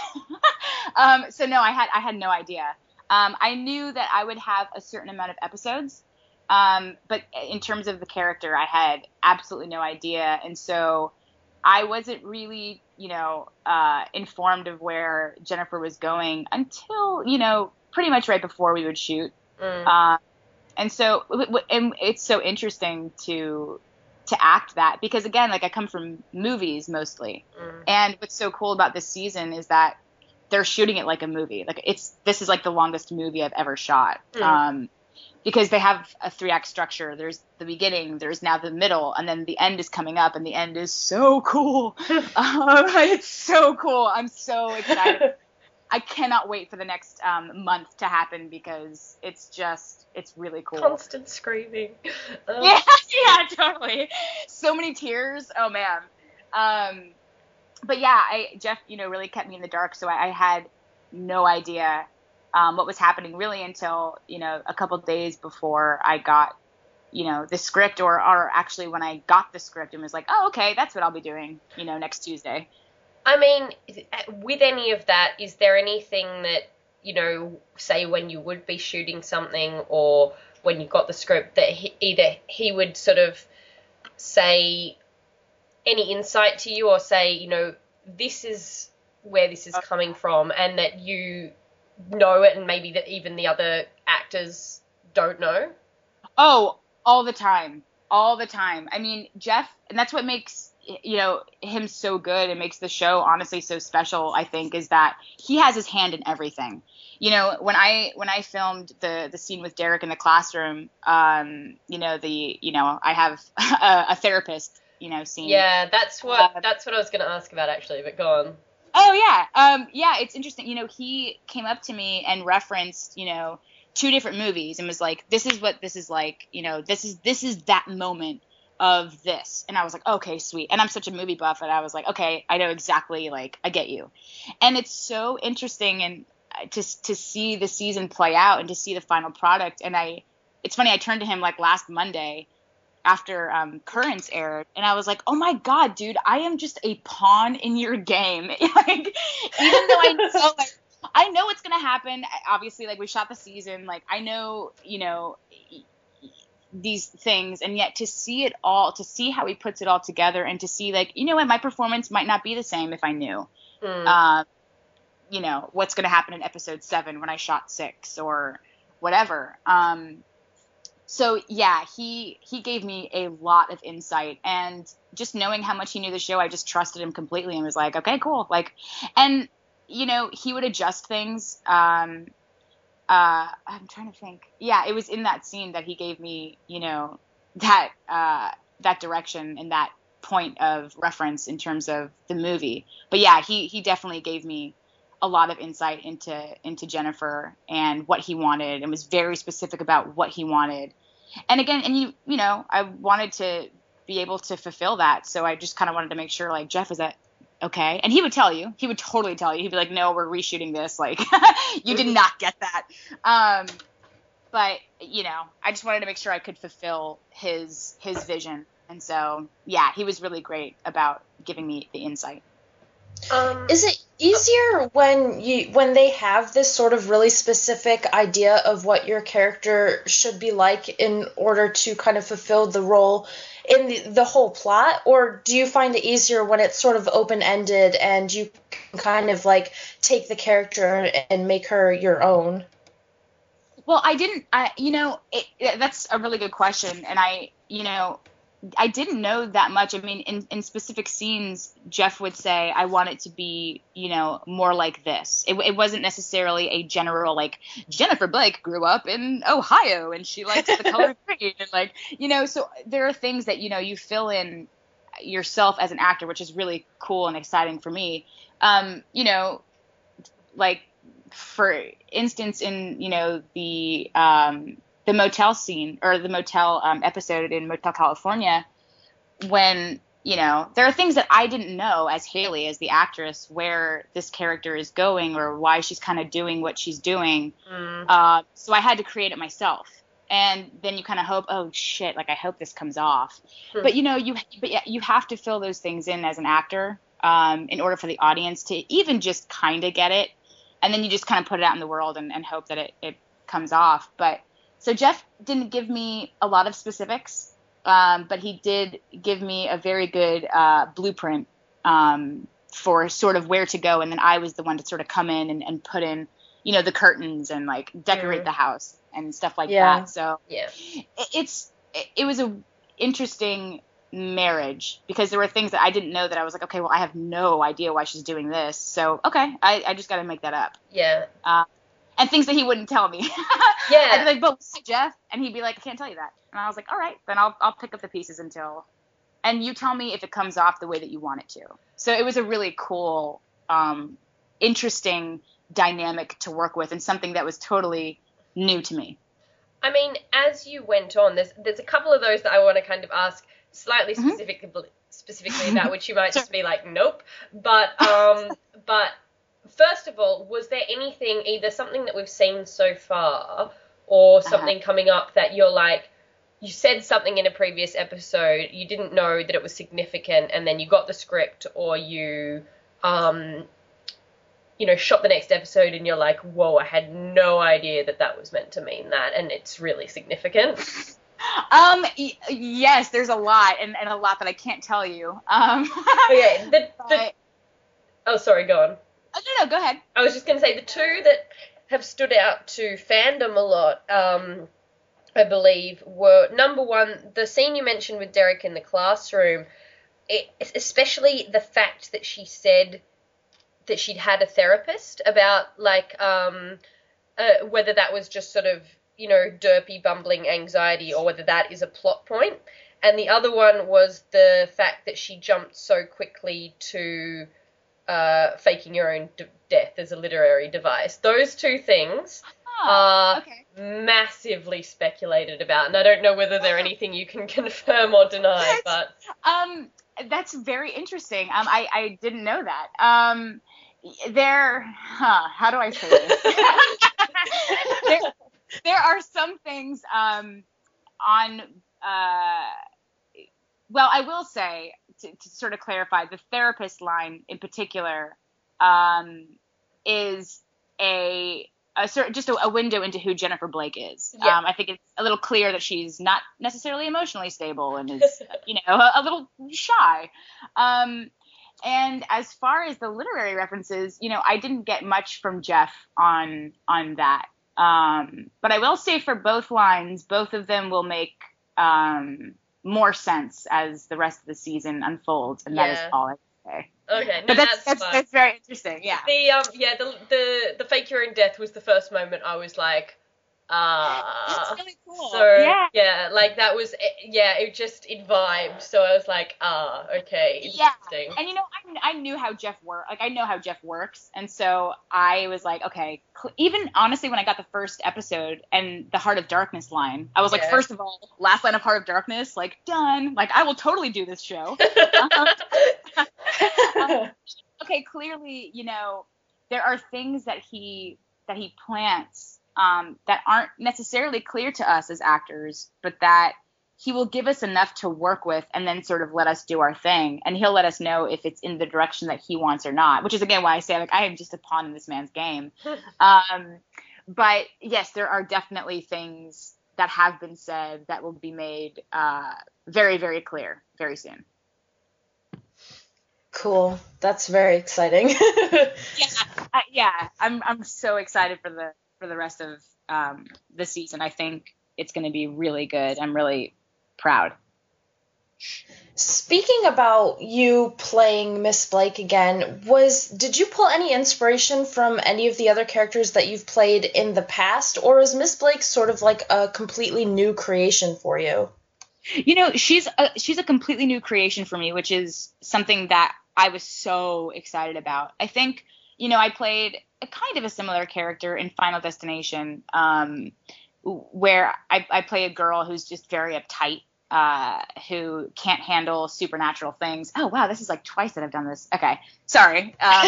um, so no, I had I had no idea. Um, I knew that I would have a certain amount of episodes, um, but in terms of the character, I had absolutely no idea, and so I wasn't really, you know, uh, informed of where Jennifer was going until, you know, pretty much right before we would shoot. Mm. Uh, and so, and it's so interesting to. to act that because again, like I come from movies mostly. Mm. And what's so cool about this season is that they're shooting it like a movie. Like it's, this is like the longest movie I've ever shot. Mm. Um, because they have a three act structure. There's the beginning, there's now the middle, and then the end is coming up, and the end is so cool. um, it's so cool. I'm so excited. I cannot wait for the next um, month to happen because it's just, it's really cool. Constant screaming. Um. Yeah, yeah, totally. So many tears. Oh, man. Um, but yeah, I, Jeff, you know, really kept me in the dark. So I, I had no idea um, what was happening really until, you know, a couple of days before I got, you know, the script or, or actually when I got the script and was like, oh, okay, that's what I'll be doing, you know, next Tuesday. I mean, with any of that, is there anything that, you know, say when you would be shooting something or when you got the script that he, either he would sort of say any insight to you, or say, you know, this is where this is coming from, and that you know it and maybe that even the other actors don't know? Oh, all the time. All the time. I mean, Jeff, and that's what makes, you know, him so good and makes the show honestly so special, I think, is that he has his hand in everything. You know, when I when I filmed the the scene with Derek in the classroom, um, you know, the you know, I have a, a therapist, you know, scene. Yeah, that's what uh, that's what I was going to ask about, actually, but go on. Oh yeah, um, yeah, it's interesting. You know, he came up to me and referenced, you know, two different movies and was like, "This is what this is like." You know, this is this is that moment of this. And I was like, okay, sweet. And I'm such a movie buff, and I was like, okay, I know exactly, like, I get you. And it's so interesting and to to see the season play out and to see the final product. And I, it's funny, I turned to him like last Monday after um, Currents aired, and I was like, oh my God, dude, I am just a pawn in your game. Like, even though I know, like, I know what's going to happen. Obviously, like, we shot the season. Like, I know, you know, these things, and yet to see it all, to see how he puts it all together, and to see, like, you know what, my performance might not be the same if I knew, mm. uh, you know, what's going to happen in episode seven when I shot six or whatever. Um, so yeah, he, he gave me a lot of insight, and just knowing how much he knew the show, I just trusted him completely and was like, okay, cool. Like, and you know, he would adjust things. Um, Uh, I'm trying to think. Yeah, it was in that scene that he gave me, you know, that uh, that direction and that point of reference in terms of the movie. But yeah, he, he definitely gave me a lot of insight into into Jennifer and what he wanted, and was very specific about what he wanted. And again, and you you know, I wanted to be able to fulfill that, so I just kind of wanted to make sure, like, Jeff, is that okay? And he would tell you. He would totally tell you. He'd be like, no, we're reshooting this. Like, you did not get that. Um, but, you know, I just wanted to make sure I could fulfill his his vision. And so, yeah, he was really great about giving me the insight. Um, Is it easier when you when they have this sort of really specific idea of what your character should be like in order to kind of fulfill the role in the, the whole plot, or do you find it easier when it's sort of open-ended and you can kind of like take the character and make her your own? Well, I didn't, I, you know, it, it, that's a really good question. And I, you know, I didn't know that much. I mean, in, in specific scenes, Jeff would say, I want it to be, you know, more like this. It, it wasn't necessarily a general, like, Jennifer Blake grew up in Ohio and she likes the color green. And, like, you know, so there are things that, you know, you fill in yourself as an actor, which is really cool and exciting for me. Um, you know, like, for instance, in, you know, the um, the motel scene, or the motel um, episode in Motel California, when, you know, there are things that I didn't know as Haley, as the actress, where this character is going or why she's kind of doing what she's doing. Mm. Uh, so I had to create it myself. And then you kind of hope, oh shit, like, I hope this comes off. Hmm. But, you know, you but yeah, you have to fill those things in as an actor um, in order for the audience to even just kind of get it. And then you just kind of put it out in the world and, and hope that it, it comes off. But so Jeff didn't give me a lot of specifics, um, but he did give me a very good uh, blueprint um, for sort of where to go. And then I was the one to sort of come in and, and put in, you know, the curtains and, like, decorate mm. the house and stuff like yeah. that. So yeah, it, it's it, it was a interesting marriage, because there were things that I didn't know that I was like, okay, well, I have no idea why she's doing this. So, okay, I, I just got to make that up. Yeah. Uh, and things that he wouldn't tell me. Yeah. I'd be like, but why, Jeff? And he'd be like, I can't tell you that. And I was like, all right, then I'll I'll pick up the pieces until, and you tell me if it comes off the way that you want it to. So it was a really cool, um, interesting dynamic to work with, and something that was totally new to me. I mean, as you went on, there's there's a couple of those that I want to kind of ask slightly specifically mm-hmm. specifically about, which you might just be like, nope. But um, but first of all, was there anything, either something that we've seen so far or something uh-huh. coming up that you're like, you said something in a previous episode, you didn't know that it was significant, and then you got the script, or you um you know, shot the next episode and you're like, whoa, I had no idea that that was meant to mean that, and it's really significant? Um, y- yes, there's a lot, and, and a lot that I can't tell you. Um, Okay, the, the but, oh, sorry, go on. oh, no, no, go ahead. I was just going to say the two that have stood out to fandom a lot, um, I believe, were number one, the scene you mentioned with Derek in the classroom, it, especially the fact that she said that she'd had a therapist about, like, um, uh, whether that was just sort of, you know, derpy, bumbling anxiety or whether that is a plot point. And the other one was the fact that she jumped so quickly to uh, faking your own d- death as a literary device. Those two things Oh, are okay. massively speculated about, and I don't know whether they're anything you can confirm or deny, but... Um, that's very interesting. Um, I, I didn't know that. Um, there, huh, how do I say this? there, there are some things, um, on, uh, well, I will say, to, to sort of clarify, the therapist line in particular, um, is a, a sort just a, a window into who Jennifer Blake is. Yeah. Um, I think it's a little clear that she's not necessarily emotionally stable and is, you know, a, a little shy. Um, and as far as the literary references, you know, I didn't get much from Jeff on on that. Um, but I will say for both lines, both of them will make um, more sense as the rest of the season unfolds, and that is Yeah. all I can say. Okay, no, But that's that's, that's, fine. that's very interesting. Yeah. The um yeah the the the fake your own death was the first moment I was like, ah, That's really cool. so Yeah. yeah, like that was yeah, it just it vibed, so I was like, ah, okay, Yeah, interesting. and you know, I, I knew how Jeff worked. Like, I know how Jeff works, and so I was like, okay. Cl- even honestly, when I got the first episode and the Heart of Darkness line, I was like, Yeah. first of all, last line of Heart of Darkness, like done. Like, I will totally do this show. um, um, okay, clearly, you know, there are things that he that he plants um, that aren't necessarily clear to us as actors, but that he will give us enough to work with and then sort of let us do our thing. And he'll let us know if it's in the direction that he wants or not, which is, again, why I say, like, I am just a pawn in this man's game. um, but, yes, there are definitely things that have been said that will be made uh, very, very clear very soon. Cool. That's very exciting. Yeah, uh, yeah. I'm I'm so excited for the for the rest of um, the season. I think it's going to be really good. I'm really proud. Speaking about you playing Miss Blake again, was did you pull any inspiration from any of the other characters that you've played in the past, or is Miss Blake sort of like a completely new creation for you? You know, she's a, she's a completely new creation for me, which is something that I was so excited about. I think, you know, I played a kind of a similar character in Final Destination, um, where I, I play a girl who's just very uptight, uh, who can't handle supernatural things. Oh, wow, this is like twice that I've done this. Okay, sorry. Um,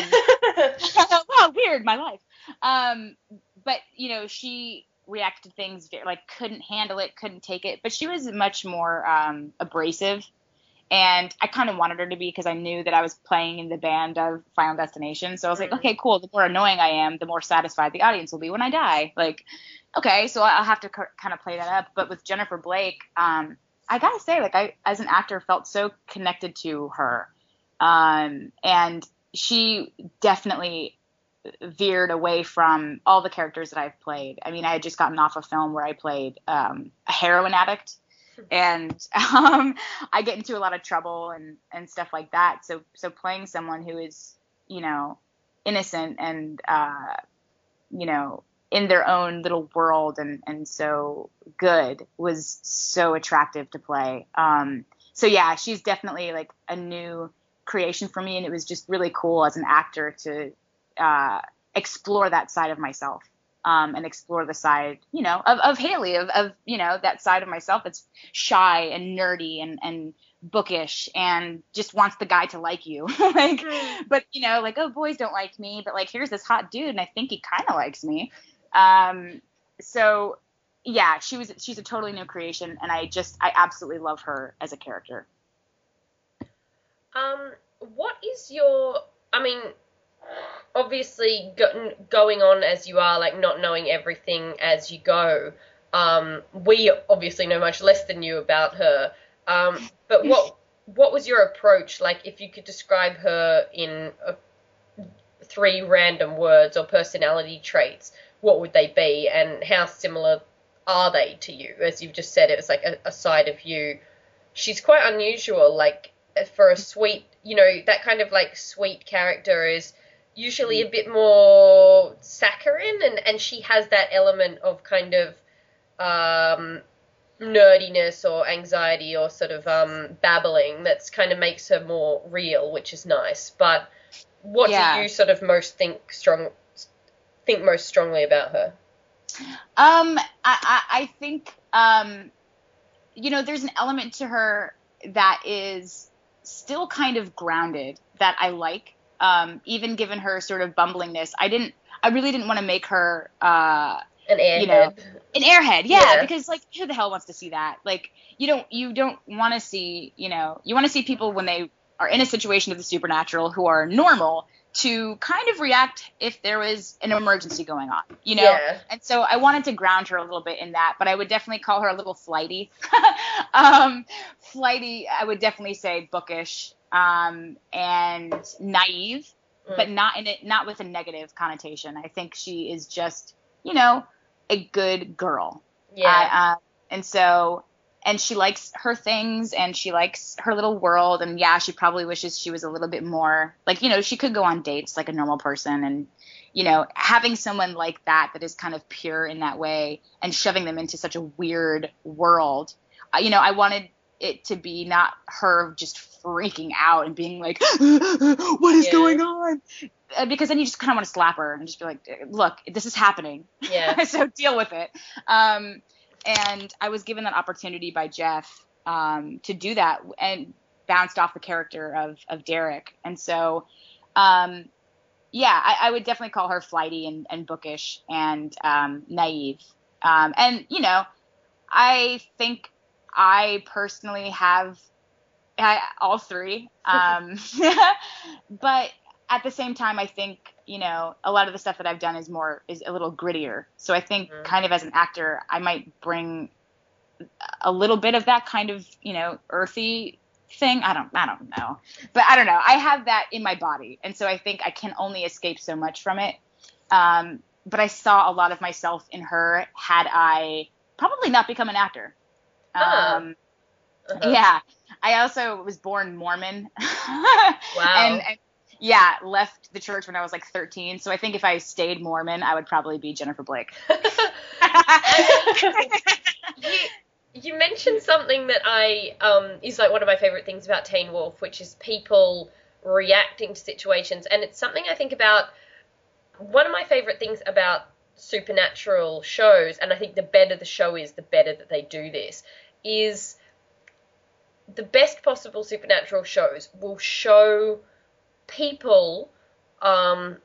wow, weird, my life. Um, but, you know, she reacted to things very, like, couldn't handle it, couldn't take it, but she was much more um, abrasive, and I kind of wanted her to be, because I knew that I was playing in the band of Final Destination, so I was like, okay, cool, the more annoying I am, the more satisfied the audience will be when I die. Like, okay, so I'll have to c- kind of play that up. But with Jennifer Blake, um, I gotta say, like, I, as an actor, felt so connected to her, um, and she definitely veered away from all the characters that I've played. I mean, I had just gotten off a film where I played um, a heroin addict, and um, I get into a lot of trouble and, and stuff like that. So so playing someone who is, you know, innocent and, uh, you know, in their own little world and, and so good was so attractive to play. Um, so, yeah, she's definitely like a new creation for me, and it was just really cool as an actor to uh, explore that side of myself, um, and explore the side, you know, of, of Haley, of, of, you know, that side of myself that's shy and nerdy and, and bookish and just wants the guy to like you. like, mm. But, you know, like, oh, boys don't like me, but like, here's this hot dude and I think he kind of likes me. Um, so yeah, she was, she's a totally new creation, and I just, I absolutely love her as a character. Um, what is your, I mean, obviously go, going on as you are, like not knowing everything as you go, Um, we obviously know much less than you about her. Um, but what what was your approach? Like, if you could describe her in a, three random words or personality traits, what would they be, and how similar are they to you? As you've just said, it was like a, a side of you. She's quite unusual, like, for a sweet, you know, that kind of, like, sweet character is usually a bit more saccharine, and, and she has that element of kind of um, nerdiness or anxiety or sort of um, babbling that's kind of makes her more real, which is nice. But what yeah. do you sort of most think strong think most strongly about her? Um, I, I, I think, um, you know, there's an element to her that is still kind of grounded that I like. Um, even given her sort of bumblingness, I didn't, I really didn't want to make her, uh, an airhead. You know, an airhead, yeah, yeah, because like who the hell wants to see that? Like you don't, you don't want to see, you know, you want to see people when they are in a situation of the supernatural who are normal to kind of react if there was an emergency going on, you know? Yeah. And so I wanted to ground her a little bit in that, but I would definitely call her a little flighty. um, flighty, I would definitely say bookish, um, and naive, mm. but not in it, not with a negative connotation. I think she is just, you know, a good girl. Yeah. Uh, uh, and so, and she likes her things and she likes her little world. And yeah, she probably wishes she was a little bit more like, you know, she could go on dates like a normal person. And, you know, having someone like that, that is kind of pure in that way and shoving them into such a weird world, uh, you know, I wanted it to be not her just freaking out and being like, what is yeah. going on? Uh, because then you just kind of want to slap her and just be like, look, this is happening. Yeah. So deal with it. Um, And I was given that opportunity by Jeff um, to do that and bounced off the character of, of Derek. And so, um, yeah, I, I would definitely call her flighty and, and bookish and um, naive. Um, and, you know, I think I personally have I, all three. Um, but at the same time, I think, you know, a lot of the stuff that I've done is more, is a little grittier. So I think mm-hmm. kind of as an actor, I might bring a little bit of that kind of, you know, earthy thing. I don't, I don't know, but I don't know. I have that in my body. And so I think I can only escape so much from it. Um, but I saw a lot of myself in her had I probably not become an actor. Uh-huh. Um, uh-huh. Yeah. I also was born Mormon. Wow. and, and yeah, left the church when I was like thirteen. So I think if I stayed Mormon, I would probably be Jennifer Blake. you, you mentioned something that I um, is like one of my favorite things about Teen Wolf, which is people reacting to situations. And it's something I think about. One of my favorite things about supernatural shows, and I think the better the show is, the better that they do this, is the best possible supernatural shows will show people um,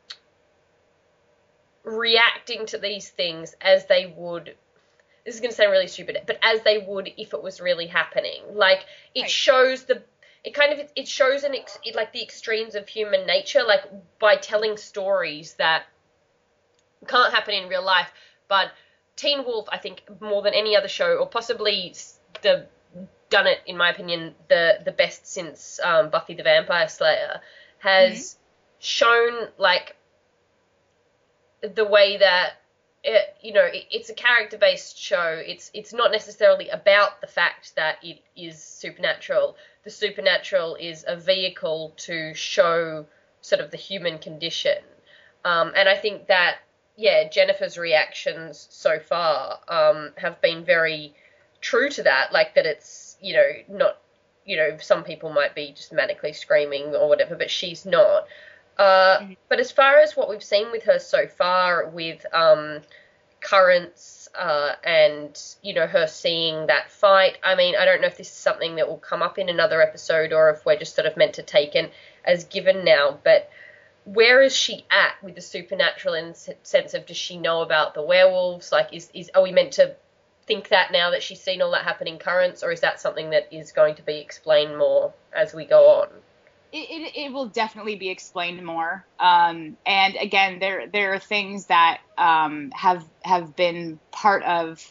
reacting to these things as they would, this is going to sound really stupid, but as they would if it was really happening. Like, it right. shows the, it kind of, it shows an, ex, it, like, the extremes of human nature, like, by telling stories that can't happen in real life. But Teen Wolf, I think, more than any other show, or possibly the, done it, in my opinion, the, the best since um, Buffy the Vampire Slayer, has mm-hmm. shown, like, the way that, it, you know, it, it's a character-based show. It's it's not necessarily about the fact that it is supernatural. The supernatural is a vehicle to show sort of the human condition. Um, and I think that, yeah, Jennifer's reactions so far um, have been very true to that, like that it's, you know, not, you know, some people might be just manically screaming or whatever, but she's not. Uh, mm-hmm. But as far as what we've seen with her so far with um, Currents uh, and, you know, her seeing that fight, I mean, I don't know if this is something that will come up in another episode or if we're just sort of meant to take it as given now, but where is she at with the supernatural in the sense of, does she know about the werewolves? Like, is, is are we meant to think that now that she's seen all that happen in Currents, or is that something that is going to be explained more as we go on? It, it, it will definitely be explained more. Um, and again, there there are things that um, have have been part of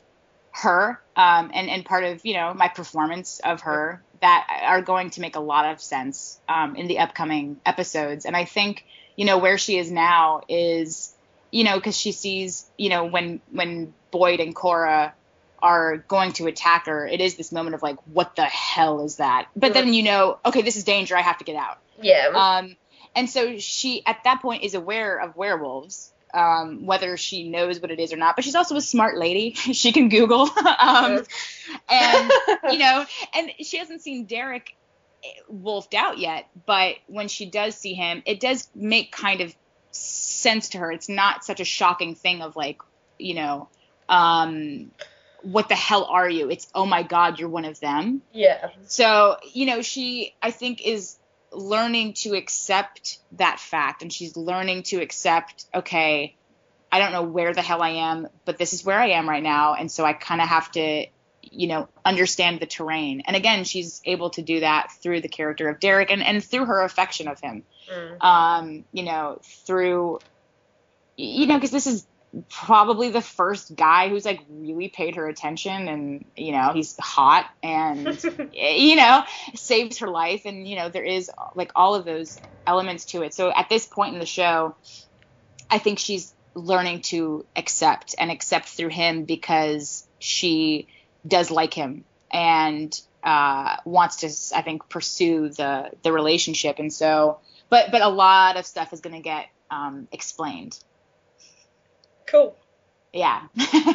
her um, and, and part of, you know, my performance of her that are going to make a lot of sense um, in the upcoming episodes. And I think, you know, where she is now is, you know, because she sees, you know, when when Boyd and Cora are going to attack her, it is this moment of like, what the hell is that? But then, you know, okay, this is danger. I have to get out. Yeah. Um, and so she, at that point, is aware of werewolves. Um, whether she knows what it is or not, but she's also a smart lady. She can Google, um, and you know, and she hasn't seen Derek wolfed out yet. But when she does see him, it does make kind of sense to her. It's not such a shocking thing of like, you know, um, what the hell are you? It's, oh my God, you're one of them. Yeah. So you know, she I think is learning to accept that fact, and she's learning to accept, okay, I don't know where the hell I am, but this is where I am right now, and so I kind of have to, you know, understand the terrain. And again, she's able to do that through the character of Derek and, and through her affection of him. Mm. Um, you know, through, you know, because this is probably the first guy who's like really paid her attention, and you know, he's hot and you know, saves her life, and you know, there is like all of those elements to it. So at this point in the show, I think she's learning to accept and accept through him, because she does like him and uh wants to, I think, pursue the the relationship. And so but but a lot of stuff is going to get um explained. Cool. Yeah.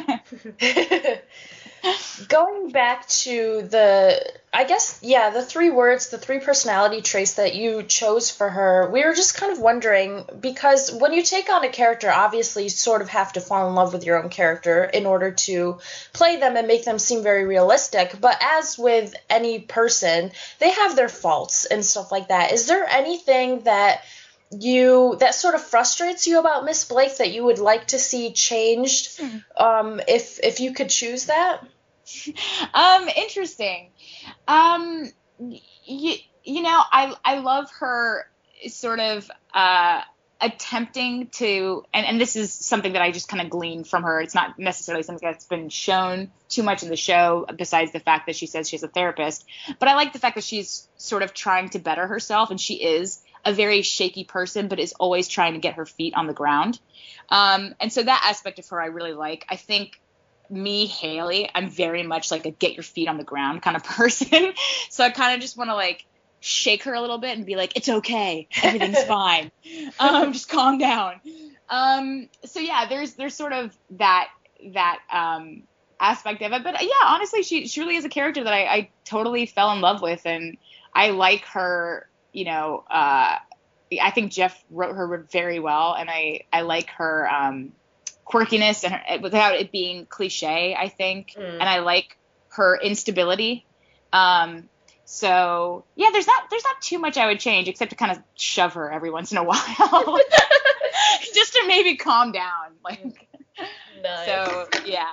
Going back to the, I guess, yeah, the three words, the three personality traits that you chose for her, we were just kind of wondering, because when you take on a character, obviously you sort of have to fall in love with your own character in order to play them and make them seem very realistic. But as with any person, they have their faults and stuff like that. Is there anything that you that sort of frustrates you about Miss Blake that you would like to see changed, um, if if you could choose that? Um, interesting. Um, you, you know, I I love her sort of uh, attempting to, and, and this is something that I just kind of gleaned from her. It's not necessarily something that's been shown too much in the show, besides the fact that she says she's a therapist. But I like the fact that she's sort of trying to better herself, and she is a very shaky person, but is always trying to get her feet on the ground. Um, and so that aspect of her I really like. I think me, Haley, I'm very much like a get your feet on the ground kind of person. So I kind of just want to like shake her a little bit and be like, it's okay. Everything's fine. Um, just calm down. Um, so yeah, there's, there's sort of that, that, um, aspect of it. But yeah, honestly, she, she really is a character that I, I totally fell in love with. And I like her, you know, uh, I think Jeff wrote her very well, and I, I like her um, quirkiness and her, without it being cliche, I think. Mm. And I like her instability. Um, so yeah, there's not there's not too much I would change, except to kind of shove her every once in a while, just to maybe calm down. Like, nice. So yeah.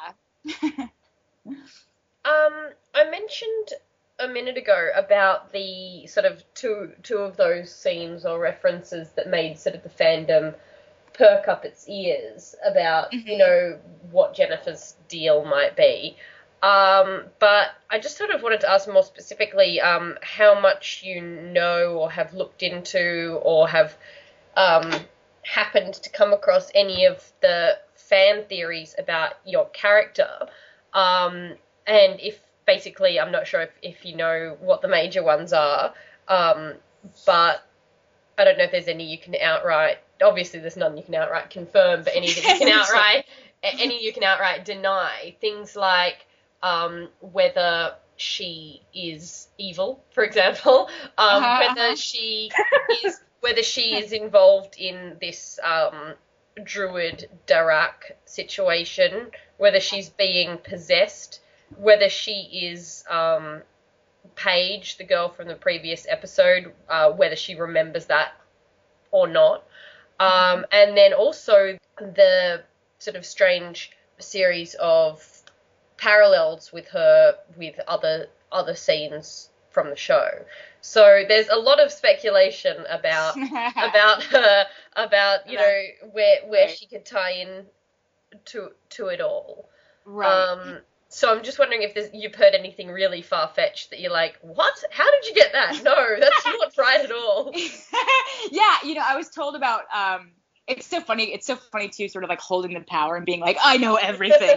um, I mentioned a minute ago about the sort of two two of those scenes or references that made sort of the fandom perk up its ears about, mm-hmm. you know, what Jennifer's deal might be. Um, but I just sort of wanted to ask more specifically um, how much you know or have looked into or have um, happened to come across any of the fan theories about your character, um, and if basically, I'm not sure if, if you know what the major ones are, um, but I don't know if there's any you can outright, obviously there's none you can outright confirm, but any that you can outright, any you can outright deny. Things like um, whether she is evil, for example, um, uh-huh. whether she is whether she is involved in this um, Druid Darak situation, whether she's being possessed, whether she is um, Paige, the girl from the previous episode, uh, whether she remembers that or not. Um, and then also the sort of strange series of parallels with her with other other scenes from the show. So there's a lot of speculation about about her, about, you know, where where right. she could tie in to to it all. Right. Um, So I'm just wondering if there's, you've heard anything really far-fetched that you're like, what? How did you get that? No, that's not right at all. Yeah, you know, I was told about, um, it's so funny, it's so funny too, sort of like holding the power and being like, I know everything.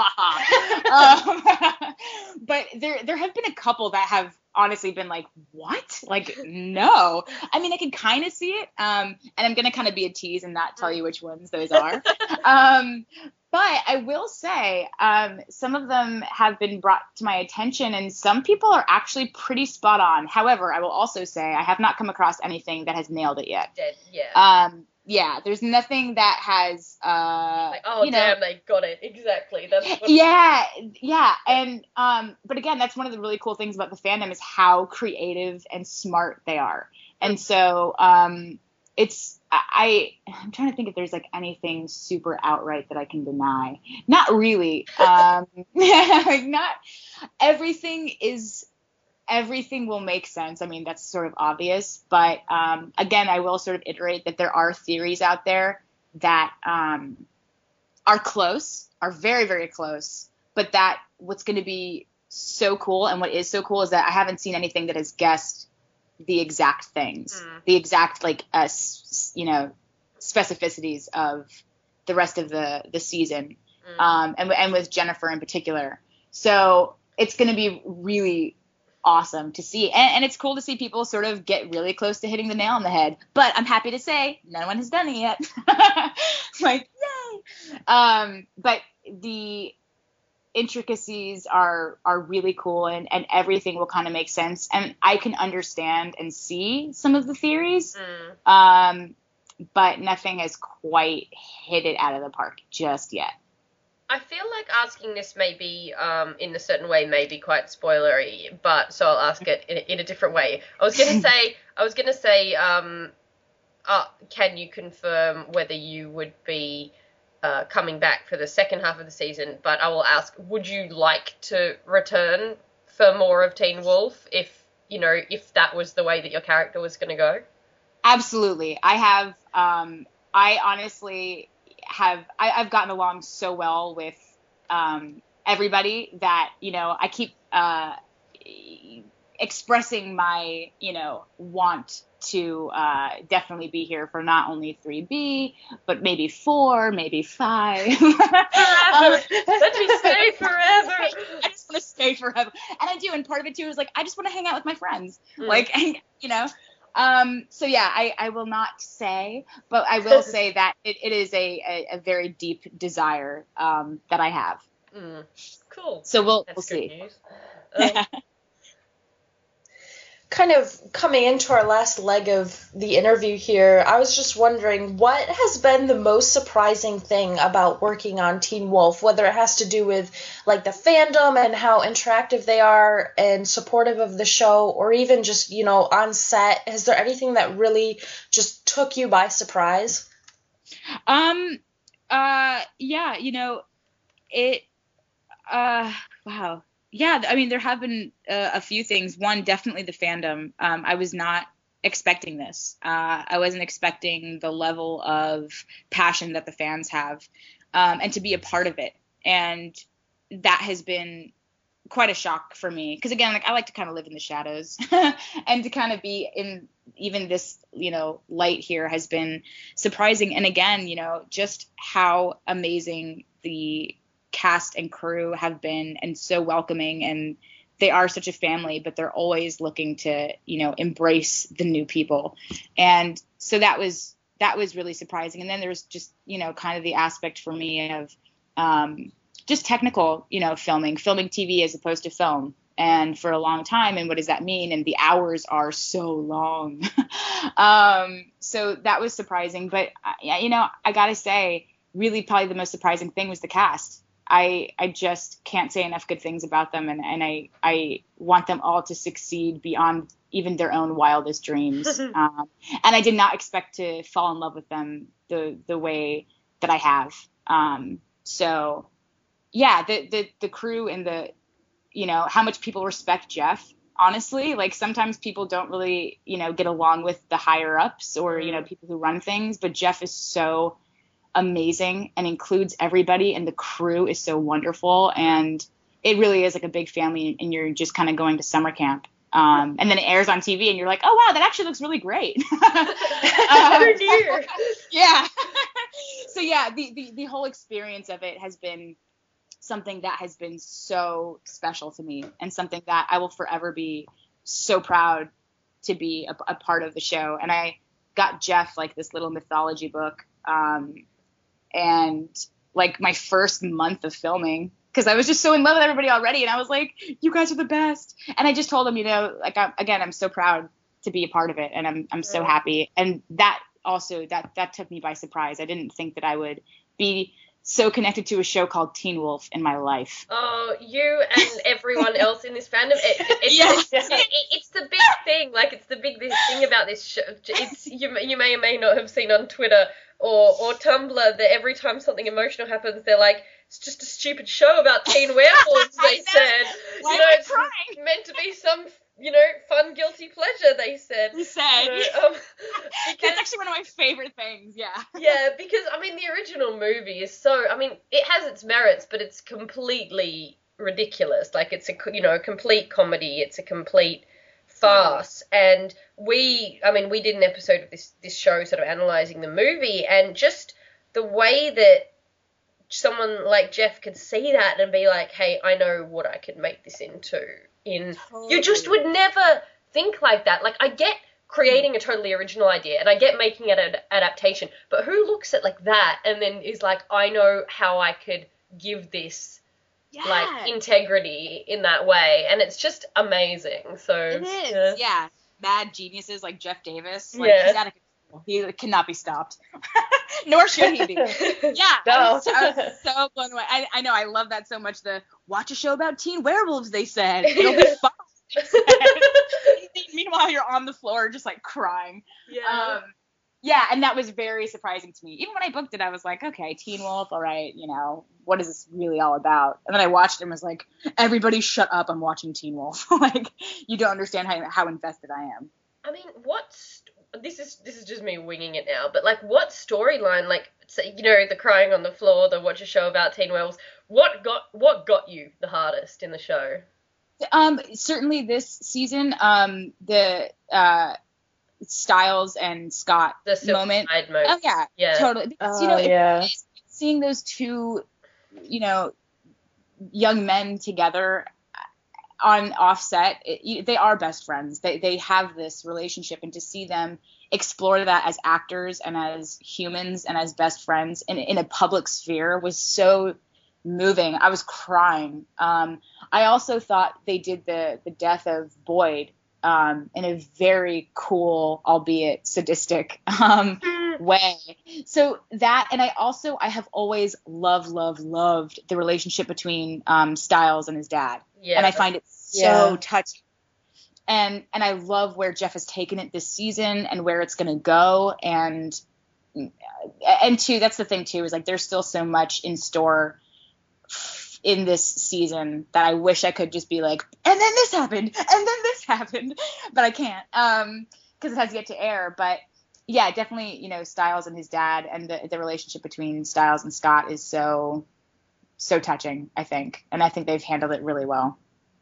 um, but there there have been a couple that have honestly been like, what? Like, no. I mean, I can kind of see it, um, and I'm going to kind of be a tease and not tell you which ones those are. um, but I will say um, some of them have been brought to my attention, and some people are actually pretty spot on. However, I will also say I have not come across anything that has nailed it yet. Dead, yeah. Um, yeah, there's nothing that has, uh, like, oh, you know, damn, they got it. Exactly. That's what yeah, yeah. And, um, but again, that's one of the really cool things about the fandom is how creative and smart they are. And so, um, it's, I, I'm trying to think if there's like anything super outright that I can deny. Not really. Um, like not everything is, everything will make sense. I mean, that's sort of obvious, but, um, again, I will sort of iterate that there are theories out there that, um, are close, are very, very close, but that what's going to be so cool and what is so cool is that I haven't seen anything that has guessed the exact things, mm. the exact, like, uh, s- you know, specificities of the rest of the, the season, mm. um, and, and with Jennifer in particular. So it's going to be really awesome to see. And, and it's cool to see people sort of get really close to hitting the nail on the head. But I'm happy to say no one has done it yet. Like, yay! Um, but the intricacies are are really cool, and, and everything will kind of make sense. And I can understand and see some of the theories. Mm. Um, but nothing has quite hit it out of the park just yet. I feel like asking this may be, um, in a certain way, may be quite spoilery, but so I'll ask it in, in a different way. I was gonna say, I was gonna say, um, uh, can you confirm whether you would be uh, coming back for the second half of the season? But I will ask, would you like to return for more of Teen Wolf if you know if that was the way that your character was gonna go? Absolutely, I have. Um, I honestly. have I, I've gotten along so well with um, everybody that, you know, I keep uh, expressing my, you know, want to uh, definitely be here for not only three B, but maybe four, maybe five. Forever. um, Let me stay forever. I just want to stay forever. And I do. And part of it, too, is like, I just want to hang out with my friends. Mm. Like, and, you know. Um, so yeah, I, I will not say, but I will say that it, it is a, a, a very deep desire, um, that I have. Mm, cool. So we'll, That's we'll see. News. Um, kind of coming into our last leg of the interview here, I was just wondering what has been the most surprising thing about working on Teen Wolf, whether it has to do with like the fandom and how interactive they are and supportive of the show, or even just, you know, on set. Is there anything that really just took you by surprise? Um, uh, yeah, you know, it, uh, wow. Yeah, I mean, there have been uh, a few things. One, definitely the fandom. Um, I was not expecting this. Uh, I wasn't expecting the level of passion that the fans have, um, and to be a part of it. And that has been quite a shock for me. Because again, like I like to kind of live in the shadows, and to kind of be in even this, you know, light here has been surprising. And again, you know, just how amazing the cast and crew have been, and so welcoming, and they are such a family, but they're always looking to, you know, embrace the new people. And so that was that was really surprising. And then there's just, you know, kind of the aspect for me of um just technical, you know, filming filming T V as opposed to film, and for a long time, and what does that mean? And the hours are so long. um so that was surprising. But you know, I gotta say, really probably the most surprising thing was the cast. I I just can't say enough good things about them, and, and I, I want them all to succeed beyond even their own wildest dreams. um, and I did not expect to fall in love with them the the way that I have. Um, so, yeah, the, the the crew and the, you know, how much people respect Jeff. Honestly, like sometimes people don't really, you know, get along with the higher ups or, you know, people who run things, but Jeff is so amazing and includes everybody, and the crew is so wonderful. And it really is like a big family, and you're just kind of going to summer camp. Um, and then it airs on T V, and you're like, oh wow, that actually looks really great. um, Who knew? Yeah. So yeah, the, the the whole experience of it has been something that has been so special to me, and something that I will forever be so proud to be a, a part of the show. And I got Jeff like this little mythology book, um, and like my first month of filming, because I was just so in love with everybody already, and I was like, you guys are the best. And I just told him, you know, like I, again, I'm so proud to be a part of it, and I'm I'm so happy. And that also that that took me by surprise. I didn't think that I would be so connected to a show called Teen Wolf in my life. Oh, you and everyone else in this fandom. It, it, it's, Yes. it, it, it's the big thing. Like, it's the big this thing about this show. It's you, you may or may not have seen on Twitter or, or Tumblr that every time something emotional happens, they're like, it's just a stupid show about teen werewolves, they said. Why you know, am I it's crying? meant to be some, you know, fun, guilty pleasure, they said. He said. You know, um, because, That's actually one of my favorite things, yeah. yeah, because, I mean, the original movie is so, I mean, it has its merits, but it's completely ridiculous. Like, it's a, you know, a complete comedy. It's a complete farce. And we, I mean, we did an episode of this, this show sort of analysing the movie, and just the way that someone like Jeff could see that and be like, hey, I know what I could make this into. In Totally. You just would never think like that. Like, I get creating a totally original idea, and I get making it an adaptation, but who looks at like that and then is like, I know how I could give this Yeah. like integrity in that way, and it's just amazing. So It is, yeah. yeah. Mad geniuses like Jeff Davis. Like, Yeah. he's out of control. He cannot be stopped. Nor should he be. Yeah. No. I was, I was so blown away. I, I know, I love that so much. The watch a show about teen werewolves, they said. It'll be fun. they said. Meanwhile, you're on the floor just like crying. Yeah. Um, yeah, and that was very surprising to me. Even when I booked it, I was like, okay, Teen Wolf, all right, you know, what is this really all about? And then I watched it and was like, everybody shut up, I'm watching Teen Wolf. Like, you don't understand how, how invested I am. I mean, what's this is this is just me winging it now, but like, what storyline, like, so, you know, the crying on the floor, the watch a show about teen werewolves, what got what got you the hardest in the show? Um, certainly this season, um, the uh, Styles and Scott The moment. Silver moment. Oh yeah, Yeah. totally. Because, you Oh, know, it- yeah. it's- seeing those two, you know, young men together on Offset, it, you, they are best friends. They they have this relationship, and to see them explore that as actors and as humans and as best friends in in a public sphere was so moving. I was crying. Um, I also thought they did the the death of Boyd um, in a very cool, albeit sadistic um, way. So that, and I also I have always loved, loved, loved the relationship between um, Styles and his dad. Yeah. And I find it so Yeah. touching. And and I love where Jeff has taken it this season and where it's going to go. And and two, that's the thing too, is like there's still so much in store in this season that I wish I could just be like, and then this happened, and then this happened, but I can't, um, because it has yet to air. But yeah, definitely, you know, Styles and his dad, and the the relationship between Styles and Scott is so so touching, I think, and I think they've handled it really well.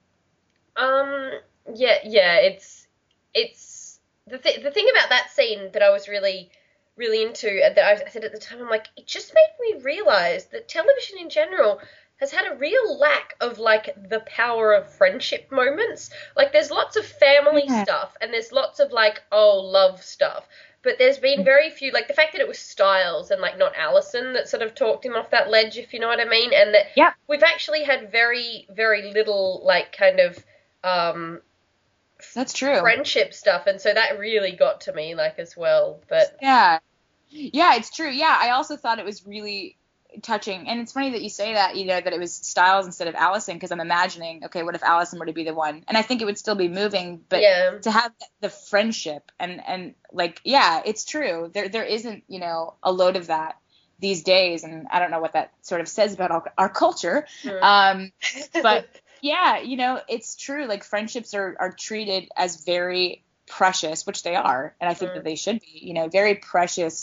Um. Yeah. Yeah. It's it's the th- the thing about that scene that I was really really into, uh, that I said at the time, I'm like, it just made me realize that television in general has had a real lack of like the power of friendship moments. Like, there's lots of family Yeah. stuff, and there's lots of like, oh, love stuff. But there's been very few, like the fact that it was Styles and like not Allison that sort of talked him off that ledge, if you know what I mean. And that Yeah. we've actually had very, very little like kind of um, That's true. friendship stuff. And so that really got to me, like, as well. But Yeah. Yeah, it's true. Yeah, I also thought it was really touching. And it's funny that you say that, you know, that it was Styles instead of Allison, because I'm imagining, okay, what if Allison were to be the one? And I think it would still be moving, but yeah. to have the friendship and, and like, yeah, it's true. There there isn't, you know, a load of that these days. And I don't know what that sort of says about our, our culture. Mm. Um, but yeah, you know, it's true. Like, friendships are, are treated as very precious, which they are. And I think Mm. that they should be, you know, very precious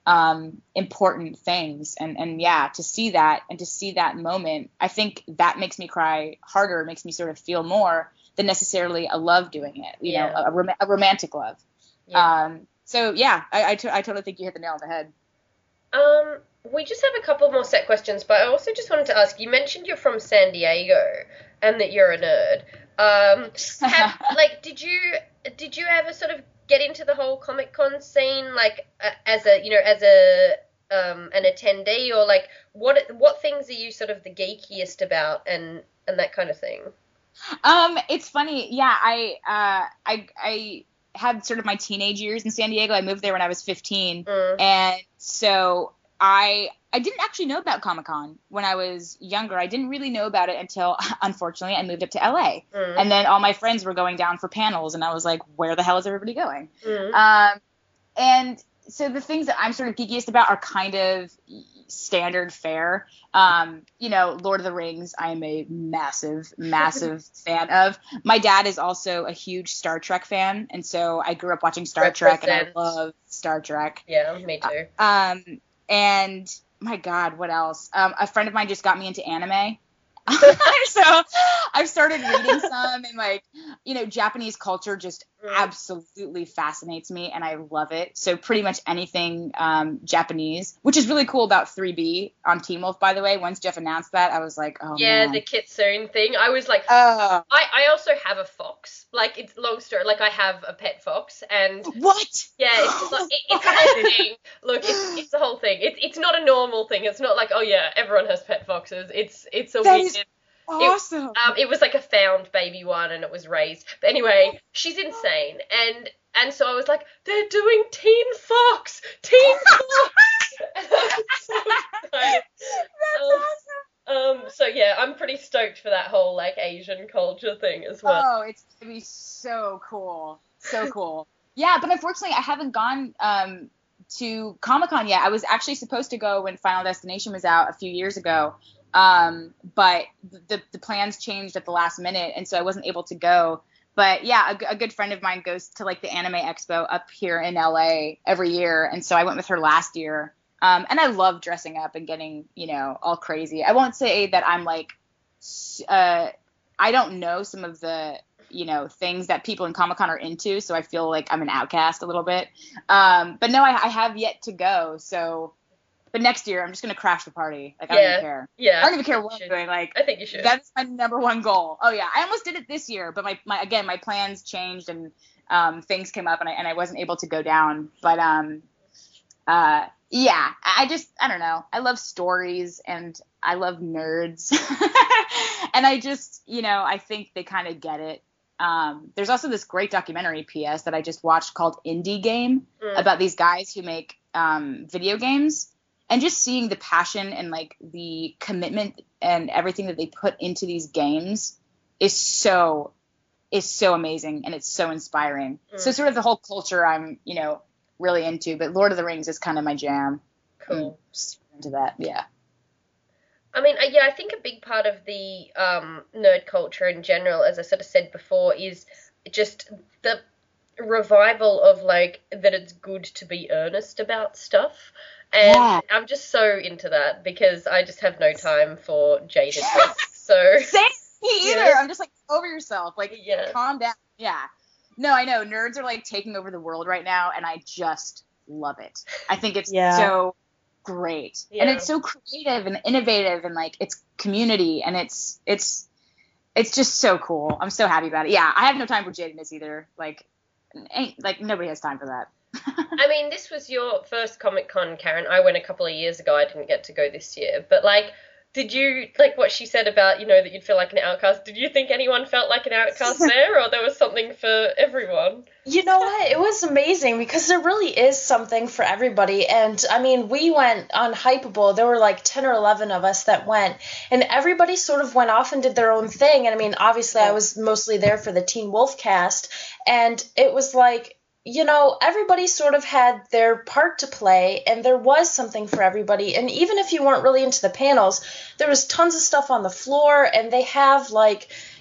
um, important things. And, and yeah, to see that and to see that moment, I think that makes me cry harder, makes me sort of feel more than necessarily a love doing it, you Yeah. know, a, rom- a romantic love. Yeah. Um, so yeah, I, I, t- I totally think you hit the nail on the head. Um, we just have a couple more set questions, but I also just wanted to ask, you mentioned you're from San Diego and that you're a nerd. Um, have, like, did you, did you ever sort of get into the whole Comic-Con scene, like, uh, as a, you know, as a, um, an attendee, or, like, what, what things are you sort of the geekiest about and, and that kind of thing? Um, it's funny. Yeah, I, uh, I, I had sort of my teenage years in San Diego. I moved there when I was fifteen. Mm. And so I, I didn't actually know about Comic-Con when I was younger. I didn't really know about it until, unfortunately, I moved up to L A. Mm. And then all my friends were going down for panels, and I was like, where the hell is everybody going? Mm. Um, and so the things that I'm sort of geekiest about are kind of standard fare. Um, you know, Lord of the Rings, I am a massive, massive fan of. My dad is also a huge Star Trek fan, and so I grew up watching Star Represent. Trek, and I love Star Trek. Yeah, me too. Um, and my God, what else? Um, a friend of mine just got me into anime. So I've started reading some, and like, you know, Japanese culture just Mm. absolutely fascinates me, and I love it. So pretty much anything um, Japanese, which is really cool about three B on Teen Wolf, by the way. Once Jeff announced that, I was like, oh Yeah, man. the Kitsune thing. I was like, Uh, I, I also have a fox. Like, it's long story. Like, I have a pet fox, and what? yeah, it's just like, it, it's the whole thing. Look, it's, it's the whole thing. It's it's not a normal thing. It's not like, oh yeah, everyone has pet foxes. It's it's a That weird. is awesome. Um, it was like a found baby one, and it was raised. But anyway, she's insane, and and so I was like, they're doing Teen Fox, Teen Fox. And I was so excited. That's Um, awesome. Um, so yeah, I'm pretty stoked for that whole like Asian culture thing as well. Oh, it's gonna be so cool, so cool. Yeah, but unfortunately, I haven't gone um, to Comic-Con yet. I was actually supposed to go when Final Destination was out a few years ago, um, but the the plans changed at the last minute, and so I wasn't able to go. But yeah, a, a good friend of mine goes to like the Anime Expo up here in L A every year, and so I went with her last year. Um, and I love dressing up and getting, you know, all crazy. I won't say that I'm like, uh, I don't know some of the, you know, things that people in Comic-Con are into, so I feel like I'm an outcast a little bit. Um, but no, I, I have yet to go. So, but next year I'm just gonna crash the party. Like I don't Yeah, even care. Yeah, I don't even care you what I'm should. doing. Like I think you should. that's my number one goal. Oh yeah, I almost did it this year, but my, my again my plans changed and um, things came up and I and I wasn't able to go down. But um, uh. Yeah, I just, I don't know. I love stories and I love nerds. And I just, you know, I think they kind of get it. Um, there's also this great documentary, P S, that I just watched called Indie Game Mm. about these guys who make um, video games. And just seeing the passion and like the commitment and everything that they put into these games is so, is so amazing and it's so inspiring. Mm. So sort of the whole culture I'm, you know, really into, but Lord of the Rings is kind of my jam. Cool. I'm super into that, yeah. I mean, uh, yeah, I think a big part of the um, nerd culture in general, as I sort of said before, is just the revival of, like, that it's good to be earnest about stuff. And Yeah. I'm just so into that because I just have no time for jadedness. So, Same, me either. Yeah. I'm just like, over yourself. Like, Yeah. calm down. Yeah. No, I know. Nerds are like taking over the world right now, and I just love it. I think it's Yeah. so great. And Yeah. it's so creative and innovative, and like it's community, and it's it's it's just so cool. I'm so happy about it. Yeah, I have no time for jadedness either. Like, ain't like nobody has time for that. I mean, this was your first Comic-Con, Karen. I went a couple of years ago. I didn't get to go this year. But, like, did you, like what she said about, you know, that you'd feel like an outcast, did you think anyone felt like an outcast there, or there was something for everyone? You know what? It was amazing because there really is something for everybody. And I mean, we went on Hypeable. There were like ten or eleven of us that went, and everybody sort of went off and did their own thing. And I mean, obviously, I was mostly there for the Teen Wolf cast, and it was like, you know, everybody sort of had their part to play, and there was something for everybody. And even if you weren't really into the panels, there was tons of stuff on the floor, and they have like,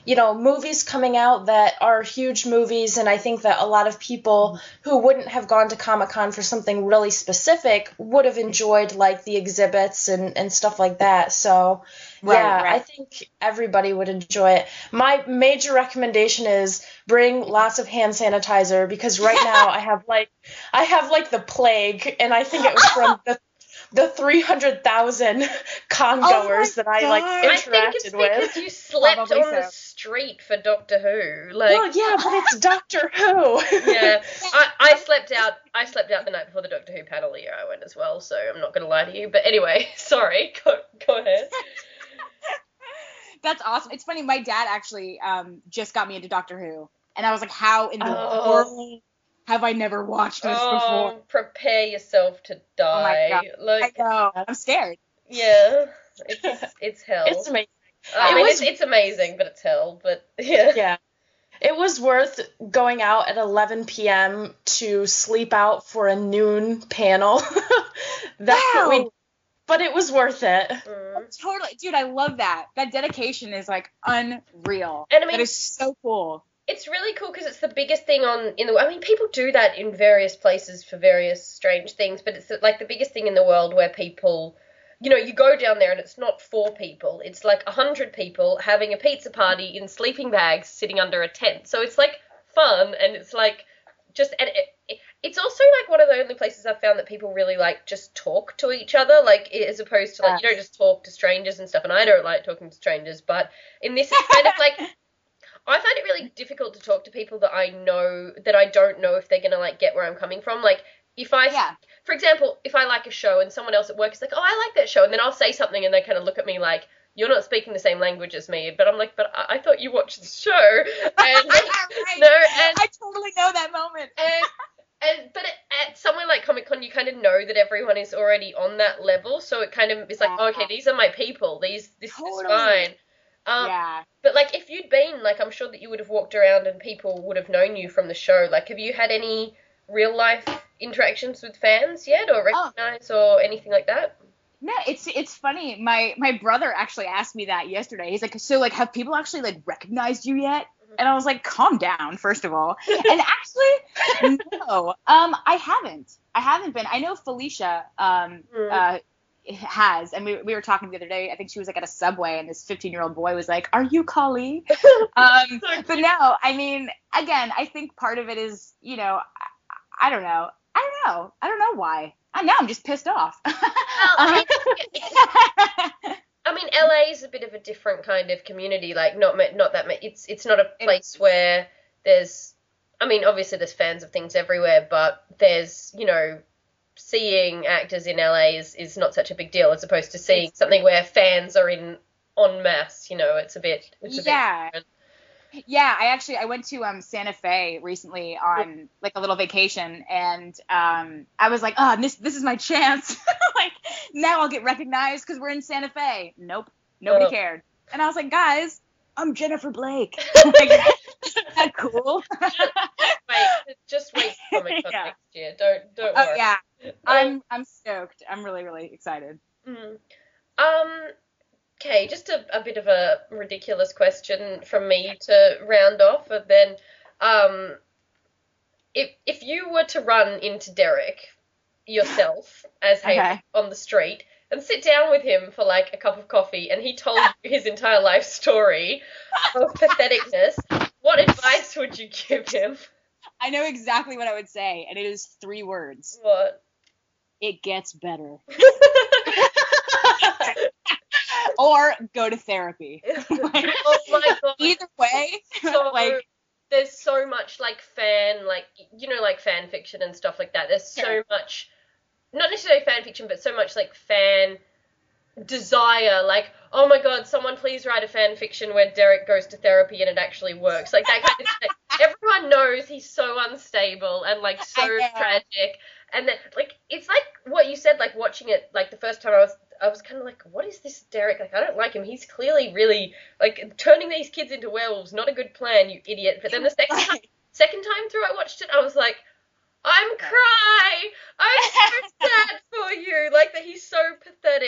you know, movies coming out that are huge movies, and I think that a lot of people who wouldn't have gone to Comic-Con for something really specific would have enjoyed, like, the exhibits and, and stuff like that. So, Right, yeah, right. I think everybody would enjoy it. My major recommendation is bring lots of hand sanitizer, because right now I have, like, I have, like, the plague, and I think it was from the the three hundred thousand con Oh goers my that I, like, God. I think it's interacted because with. you slept Probably on the so. street for Doctor Who. Like, Well, yeah, but it's Doctor Who. yeah, I, I slept out. I slept out the night before the Doctor Who panel year I went as well, so I'm not going to lie to you. But anyway, sorry. Go, go ahead. That's awesome. It's funny. My dad actually um, just got me into Doctor Who, and I was like, "How in the Oh. world have I never watched this Oh, before?" prepare yourself to die. God. Like, I know. I'm scared. yeah, it's it's hell. It's amazing. I It mean, was- it's, it's amazing, but it's hell. But yeah. Yeah. It was worth going out at eleven p.m. to sleep out for a noon panel. That's Wow. what we But it was worth it. Mm. Totally, dude. I love that. That dedication is like unreal. And I mean- that is so cool. It's really cool because it's the biggest thing on in the. I mean, people do that in various places for various strange things, but it's like the biggest thing in the world where people, you know, you go down there and it's not four people, it's like a hundred people having a pizza party in sleeping bags sitting under a tent. So it's like fun, and it's like just and it, it's also like one of the only places I've found that people really like just talk to each other, like as opposed to like you don't just talk to strangers and stuff. And I don't like talking to strangers, but in this it's kind of like. I find it really difficult to talk to people that I know, that I don't know if they're going to, like, get where I'm coming from. Like, if I, Yeah. for example, if I like a show and someone else at work is like, oh, I like that show, and then I'll say something and they kind of look at me like, you're not speaking the same language as me, but I'm like, but I, I thought you watched the show. And, Right. no, and, I totally know that moment. and, and but at, at somewhere like Comic-Con, you kind of know that everyone is already on that level, so it kind of is like, Yeah. oh, okay, these are my people, these, this Totally. is fine. Um, Yeah. But, like, if you'd been, like, I'm sure that you would have walked around and people would have known you from the show. Like, have you had any real-life interactions with fans yet or recognize or anything like that? No, it's it's funny. My my brother actually asked me that yesterday. He's like, so like, have people actually like recognized you yet? And I was like, calm down, first of all. And actually, no, um, I haven't. I haven't been. I know Felicia um Mm. uh has, and we we were talking the other day. I think she was like at a Subway, and this fifteen year old boy was like, "Are you Kali?" um, but no, I mean, again, I think part of it is, you know, I, I don't know, I don't know, I don't know why. I now I'm just pissed off. Well, I mean, L A is a bit of a different kind of community. Like, not ma- not that ma- it's it's not a place where there's. I mean, obviously there's fans of things everywhere, but there's, you know, seeing actors in L A is, is not such a big deal as opposed to seeing It's- something where fans are in en masse. You know, it's a bit. It's a Yeah. Bit different. Yeah, I actually I went to um Santa Fe recently on like a little vacation, and um I was like, oh, this this is my chance. Like, now I'll get recognized because we're in Santa Fe. Nope, nobody Oh. cared. And I was like, guys, I'm Jennifer Blake. Like, isn't that cool? Wait, just wait for Comic Con Yeah. next year. Don't don't Oh worry. yeah, Um, I'm I'm stoked. I'm really really excited. Mm. Um, okay, just a, a bit of a ridiculous question from me to round off, and then, um, if if you were to run into Derek yourself as Haley Okay. on the street and sit down with him for like a cup of coffee, and he told you his entire life story of patheticness, what advice would you give him? I know exactly what I would say, and it is three words. What? It gets better. Or go to therapy. Like, Oh my god. either way, So like, there's so much like fan, like, you know, like fan fiction and stuff like that. There's so Sure. much, not necessarily fan fiction, but so much like fan desire, like, oh my god, someone please write a fan fiction where Derek goes to therapy and it actually works, like that kind of thing. Everyone knows he's so unstable and like so I know. tragic, and then like it's like what you said, like watching it like the first time I was I was kind of like, what is this Derek? Like, I don't like him. He's clearly really like turning these kids into werewolves. Not a good plan, you idiot. But then the second time, second time through I watched it, I was like, I'm cry. I'm so sad for you. Like that he's so pathetic.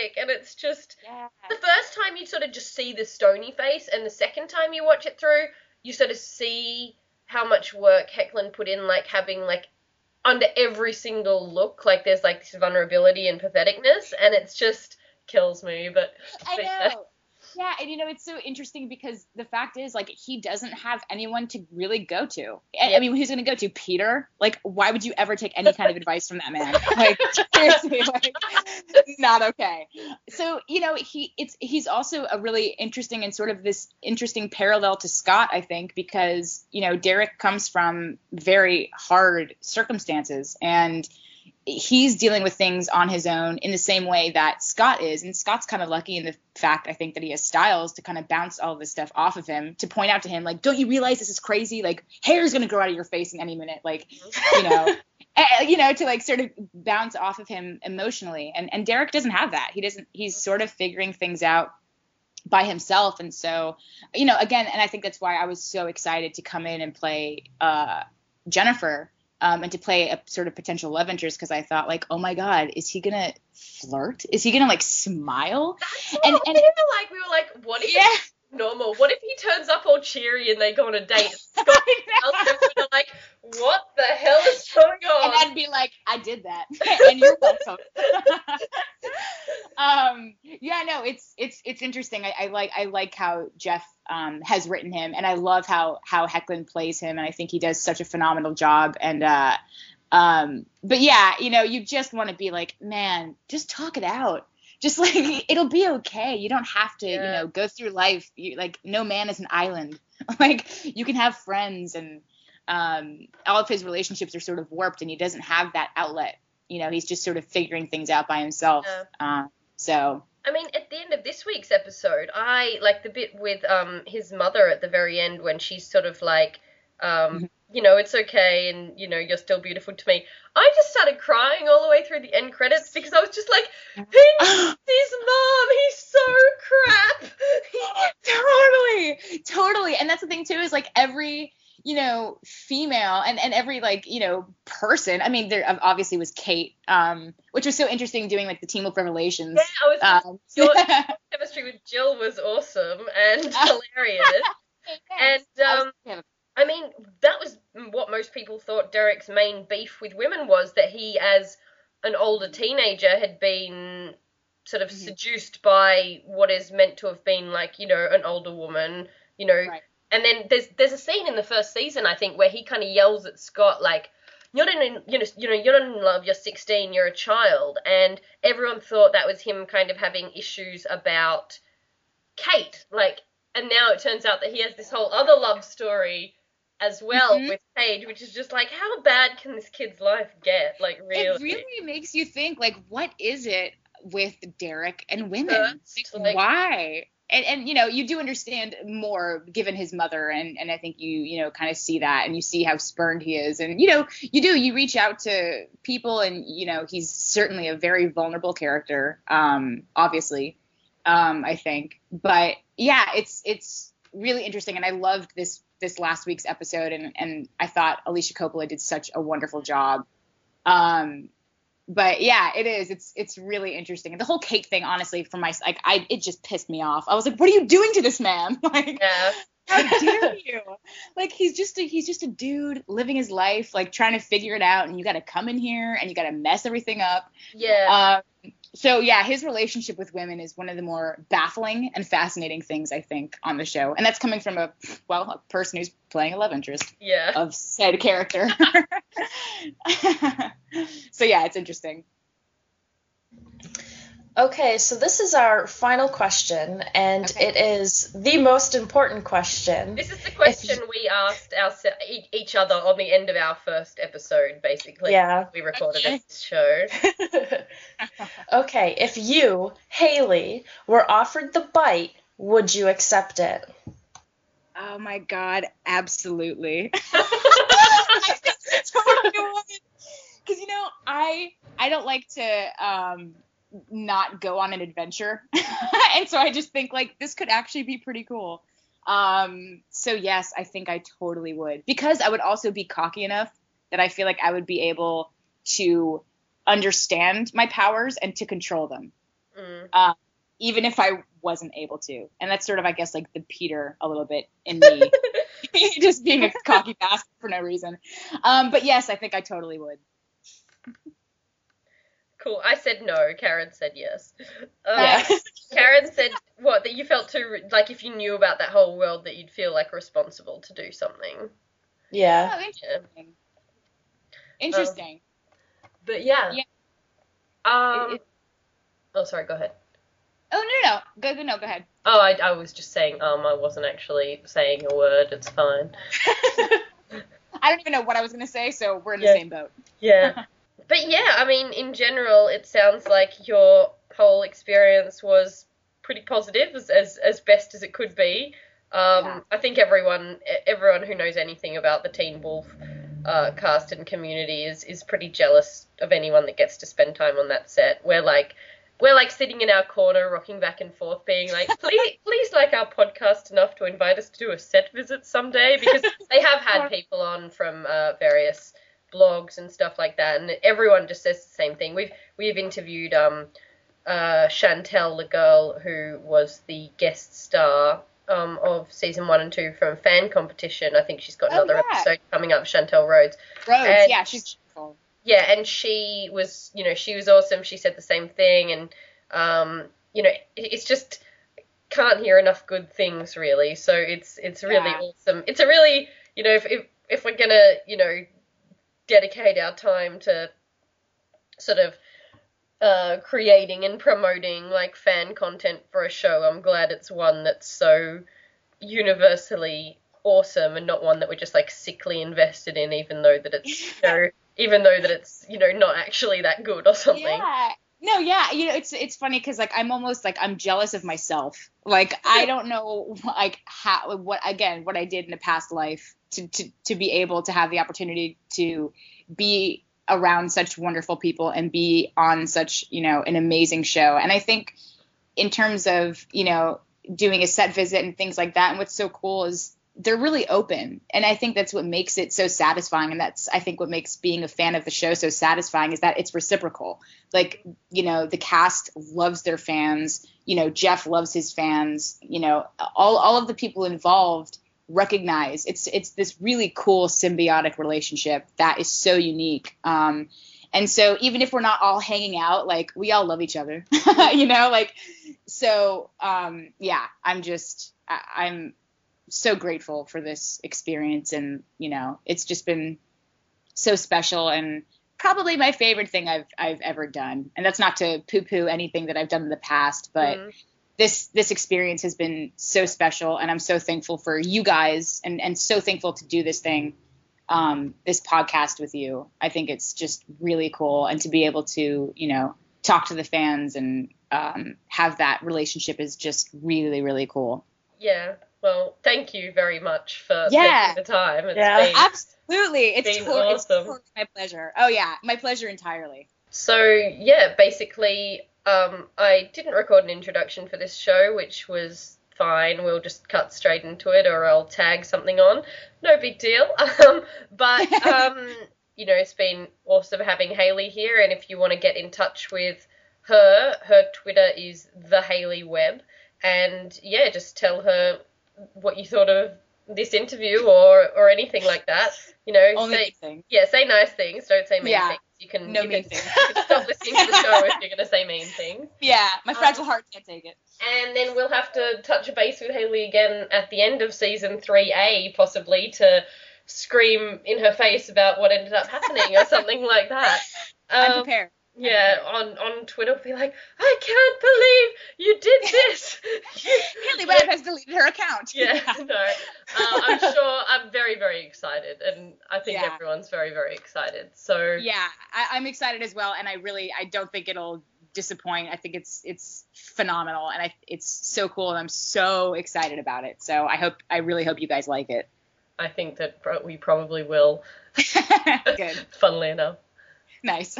pathetic, and it's just Yeah. the first time you sort of just see the stony face, and the second time you watch it through, you sort of see how much work Hecklin put in, like having like under every single look, like there's like this vulnerability and patheticness, and it's just kills me. But I but, yeah. know. Yeah, and you know, it's so interesting because the fact is, like, he doesn't have anyone to really go to. I, Yeah. I mean, who's going to go to? Peter? Like, why would you ever take any kind of advice from that man? Like, seriously, like, not okay. So, you know, he it's he's also a really interesting and sort of this interesting parallel to Scott, I think, because, you know, Derek comes from very hard circumstances, and he's dealing with things on his own in the same way that Scott is. And Scott's kind of lucky in the fact, I think, that he has Styles to kind of bounce all this stuff off of him, to point out to him, like, don't you realize this is crazy? Like, hair's going to grow out of your face in any minute. Like, you know, eh, you know, to like sort of bounce off of him emotionally. And, and Derek doesn't have that. He doesn't, he's sort of figuring things out by himself. And so, you know, again, and I think that's why I was so excited to come in and play uh, Jennifer. Um, and to play a sort of potential love interest, because I thought, like, oh my God, is he gonna flirt? Is he gonna like smile? That's And what and we were like, we were like, what if yeah, it's normal? What if he turns up all cheery and they go on a date? Scott I know. and we're like, what the hell is going And on? I'd be like, I did that, and you're welcome. um, yeah, no, it's it's it's interesting. I, I like I like how Jeff um, has written him, and I love how how Hecklin plays him, and I think he does such a phenomenal job. And uh, um, but yeah, you know, you just want to be like, man, just talk it out. Just like, it'll be okay. You don't have to, Yeah. you know, go through life. You, like, no man is an island. Like, you can have friends, and um, all of his relationships are sort of warped, and he doesn't have that outlet. You know, he's just sort of figuring things out by himself. Yeah. Uh, so, I mean, at the end of this week's episode, I like the bit with um his mother at the very end when she's sort of like, um, you know, it's okay, and you know, you're still beautiful to me. I just started crying all the way through the end credits because I was just like, who needs his mom? He's so crap. totally, totally. And that's the thing too, is like every, you know, female and, and every like, you know, person. I mean, there obviously was Kate, um, which was so interesting doing like the Teen Wolf Revelations. Yeah, I was. Um, Your chemistry with Jill was awesome and hilarious. And um, I mean, that was what most people thought Derek's main beef with women was, that he, as an older teenager, had been sort of Mhm. seduced by what is meant to have been like, you know, an older woman, you know. Right. And then there's there's a scene in the first season, I think, where he kind of yells at Scott like, "You're not in, you know, you know, you're not in love. You're sixteen. You're a child." And everyone thought that was him kind of having issues about Kate, like. And now it turns out that he has this whole other love story as well Mhm. with Paige, which is just like, how bad can this kid's life get? Like, really? It really makes you think, like, what is it with Derek and women? First, Like, like- why? And, and, you know, you do understand more given his mother, and, and I think you, you know, kind of see that, and you see how spurned he is. And, you know, you do, you reach out to people, and, you know, he's certainly a very vulnerable character, um, obviously, um, I think. But, yeah, it's it's really interesting, and I loved this this last week's episode, and, and I thought Alicia Coppola did such a wonderful job. Um, but yeah, it is. It's it's really interesting. And the whole Kate thing, honestly, for my like, I it just pissed me off. I was like, what are you doing to this man? Like, Yeah. how dare you? Like, he's just a he's just a dude living his life, like trying to figure it out, and you got to come in here and you got to mess everything up. Yeah. Um, so yeah, his relationship with women is one of the more baffling and fascinating things, I think, on the show, and that's coming from a well, a person who's playing a love interest yeah. of said character. So yeah, it's interesting. Okay, so this is our final question, and Okay. it is the most important question. This is the question we asked our, each other on the end of our first episode, basically. Yeah. We recorded Okay. this show. Okay, if you, Haley, were offered the bite, would you accept it? Oh my God, absolutely. I totally would. Because, you know, I I don't like to um, not go on an adventure. And so I just think, like, this could actually be pretty cool. Um, so, yes, I think I totally would. Because I would also be cocky enough that I feel like I would be able to understand my powers and to control them. Mm. uh, even if I wasn't able to. And that's sort of, I guess, like the Peter a little bit in me, just being a cocky bastard for no reason. Um, but yes, I think I totally would. Cool. I said no. Karen said yes. Um, Yeah. Karen said what, that you felt too, like if you knew about that whole world that you'd feel like responsible to do something. Yeah. Oh, interesting. Interesting. But yeah. Yeah. Um. It- it- oh, sorry. Go ahead. Oh, no, no, no. Go, go, no, go ahead. Oh, I, I was just saying. Um, I wasn't actually saying a word. It's fine. I don't even know what I was going to say, so we're in the Yeah. same boat. Yeah. But yeah, I mean, in general, it sounds like your whole experience was pretty positive, as as, as best as it could be. Um, Yeah. I think everyone everyone who knows anything about the Teen Wolf uh, cast and community is, is pretty jealous of anyone that gets to spend time on that set. We're like we're like sitting in our corner, rocking back and forth, being like, please, please like our podcast enough to invite us to do a set visit someday, because they have had people on from uh, various blogs and stuff like that, and everyone just says the same thing. We've we've interviewed um uh Chantel, the girl who was the guest star um of season one and two from Fan Competition. I think she's got Oh, another yeah. episode coming up, Chantel Rhodes. Rhodes, And- yeah, she's beautiful. Yeah, and she was, you know, she was awesome. She said the same thing, and um, you know, it- it's just can't hear enough good things, really. So it's it's really Yeah. awesome. It's a really, you know, if if if we're gonna, you know, dedicate our time to sort of uh, creating and promoting like fan content for a show, I'm glad it's one that's so universally awesome and not one that we're just like sickly invested in, even though that it's you know, even though that it's you know not actually that good or something. Yeah. No, yeah, you know, it's it's funny because like I'm almost like I'm jealous of myself. Like I don't know like how what again what I did in a past life to to to be able to have the opportunity to be around such wonderful people and be on such, you know, an amazing show. And I think in terms of, you know, doing a set visit and things like that, and what's so cool is they're really open. And I think that's what makes it so satisfying. And that's, I think, what makes being a fan of the show so satisfying is that it's reciprocal. Like, you know, the cast loves their fans, you know, Jeff loves his fans, you know, all, all of the people involved recognize it's, it's this really cool symbiotic relationship that is so unique. Um, and so even if we're not all hanging out, like we all love each other, you know, like, so, um, yeah, I'm just, I, I'm, so grateful for this experience, and you know it's just been so special and probably my favorite thing I've I've ever done. And that's not to poo-poo anything that I've done in the past, but Mhm. this this experience has been so special, and I'm so thankful for you guys, and and so thankful to do this thing, um this podcast with you. I think it's just really cool, and to be able to you know talk to the fans and um have that relationship is just really really cool. Yeah. Well, thank you very much for Yeah. taking the time. It's Yeah. been Absolutely. It's, been to- it's awesome. totally my pleasure. Oh, yeah. My pleasure entirely. So, yeah, basically, um, I didn't record an introduction for this show, which was fine. We'll just cut straight into it, or I'll tag something on. No big deal. Um, but, um, you know, it's been awesome having Hayley here, and if you want to get in touch with her, her Twitter is the Hayley Webb, and, yeah, just tell her what you thought of this interview or or anything like that. You know, Only say, good thing. yeah, say nice things. Don't say mean Yeah. things. You can, No you, mean can, things. you can stop listening to the show if you're going to say mean things. Yeah. My Um, fragile heart can't take it. And then we'll have to touch base with Hayley again at the end of season three A, possibly, to scream in her face about what ended up happening or something like that. I'm Um, prepared. yeah, on, on Twitter, be like, I can't believe you did this. Haley Webb has deleted her account. Yeah, no. Uh, I'm sure, I'm very, very excited, and I think Yeah. everyone's very, very excited. So, Yeah. I, I'm excited as well, and I really, I don't think it'll disappoint. I think it's it's phenomenal, and I it's so cool, and I'm so excited about it. So I hope, I really hope you guys like it. I think that pro- we probably will, Good. funnily enough. Nice.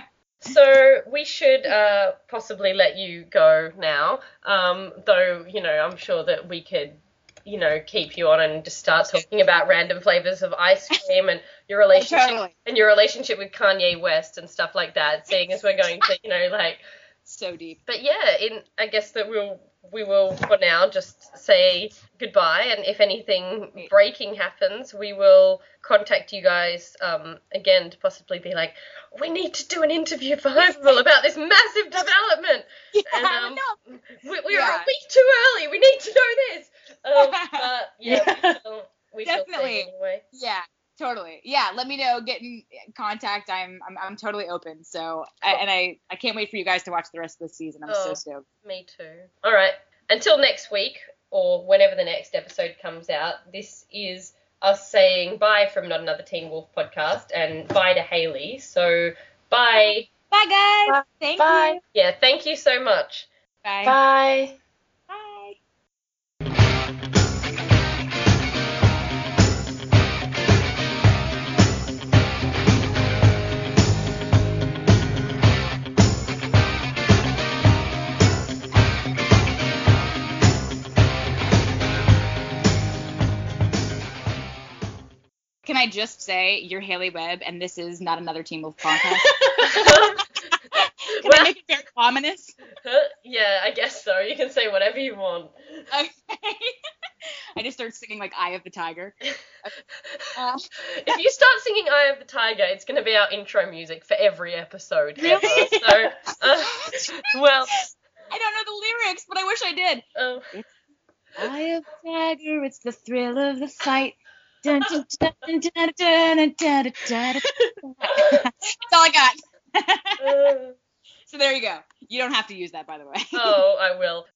So we should uh, possibly let you go now, um, though, you know, I'm sure that we could, you know, keep you on and just start talking about random flavors of ice cream and your relationship Totally. and your relationship with Kanye West and stuff like that, seeing as we're going to, you know, like, So deep. But yeah, in I guess that we'll we will for now just say goodbye, and if anything breaking happens, we will contact you guys um, again to possibly be like, we need to do an interview for Hopeful about this massive development. Yeah, and um, no. we, we Yeah. are a week too early. We need to know this. Um, but yeah, Yeah. we shall, we shall Definitely. see anyway. Yeah, totally. Yeah, let me know. Get in contact. I'm I'm, I'm totally open. So, I, and I, I can't wait for you guys to watch the rest of the season. I'm so Oh. stoked. Me too. All right. Until next week, or whenever the next episode comes out, this is us saying bye from Not Another Teen Wolf podcast, and bye to Hayley. So, bye. Bye, guys. Bye. Thank Bye. you. Yeah, thank you so much. Bye. Bye. Bye. Can I just say you're Haley Webb and this is Not Another Teen Wolf podcast? Can Well- I make it very ominous? Yeah, I guess so. You can say whatever you want. Okay. I just start singing like Eye of the Tiger. Uh, If you start singing Eye of the Tiger, it's going to be our intro music for every episode ever. Really? So, uh, well, I don't know the lyrics, but I wish I did. uh, Eye of the Tiger, it's the thrill of the fight. Dun, dun, dun, dun, dun, dun, dun, dun, dun, dun. That's all I got. uh, So there you go. You don't have to use that, by the way. oh, I will.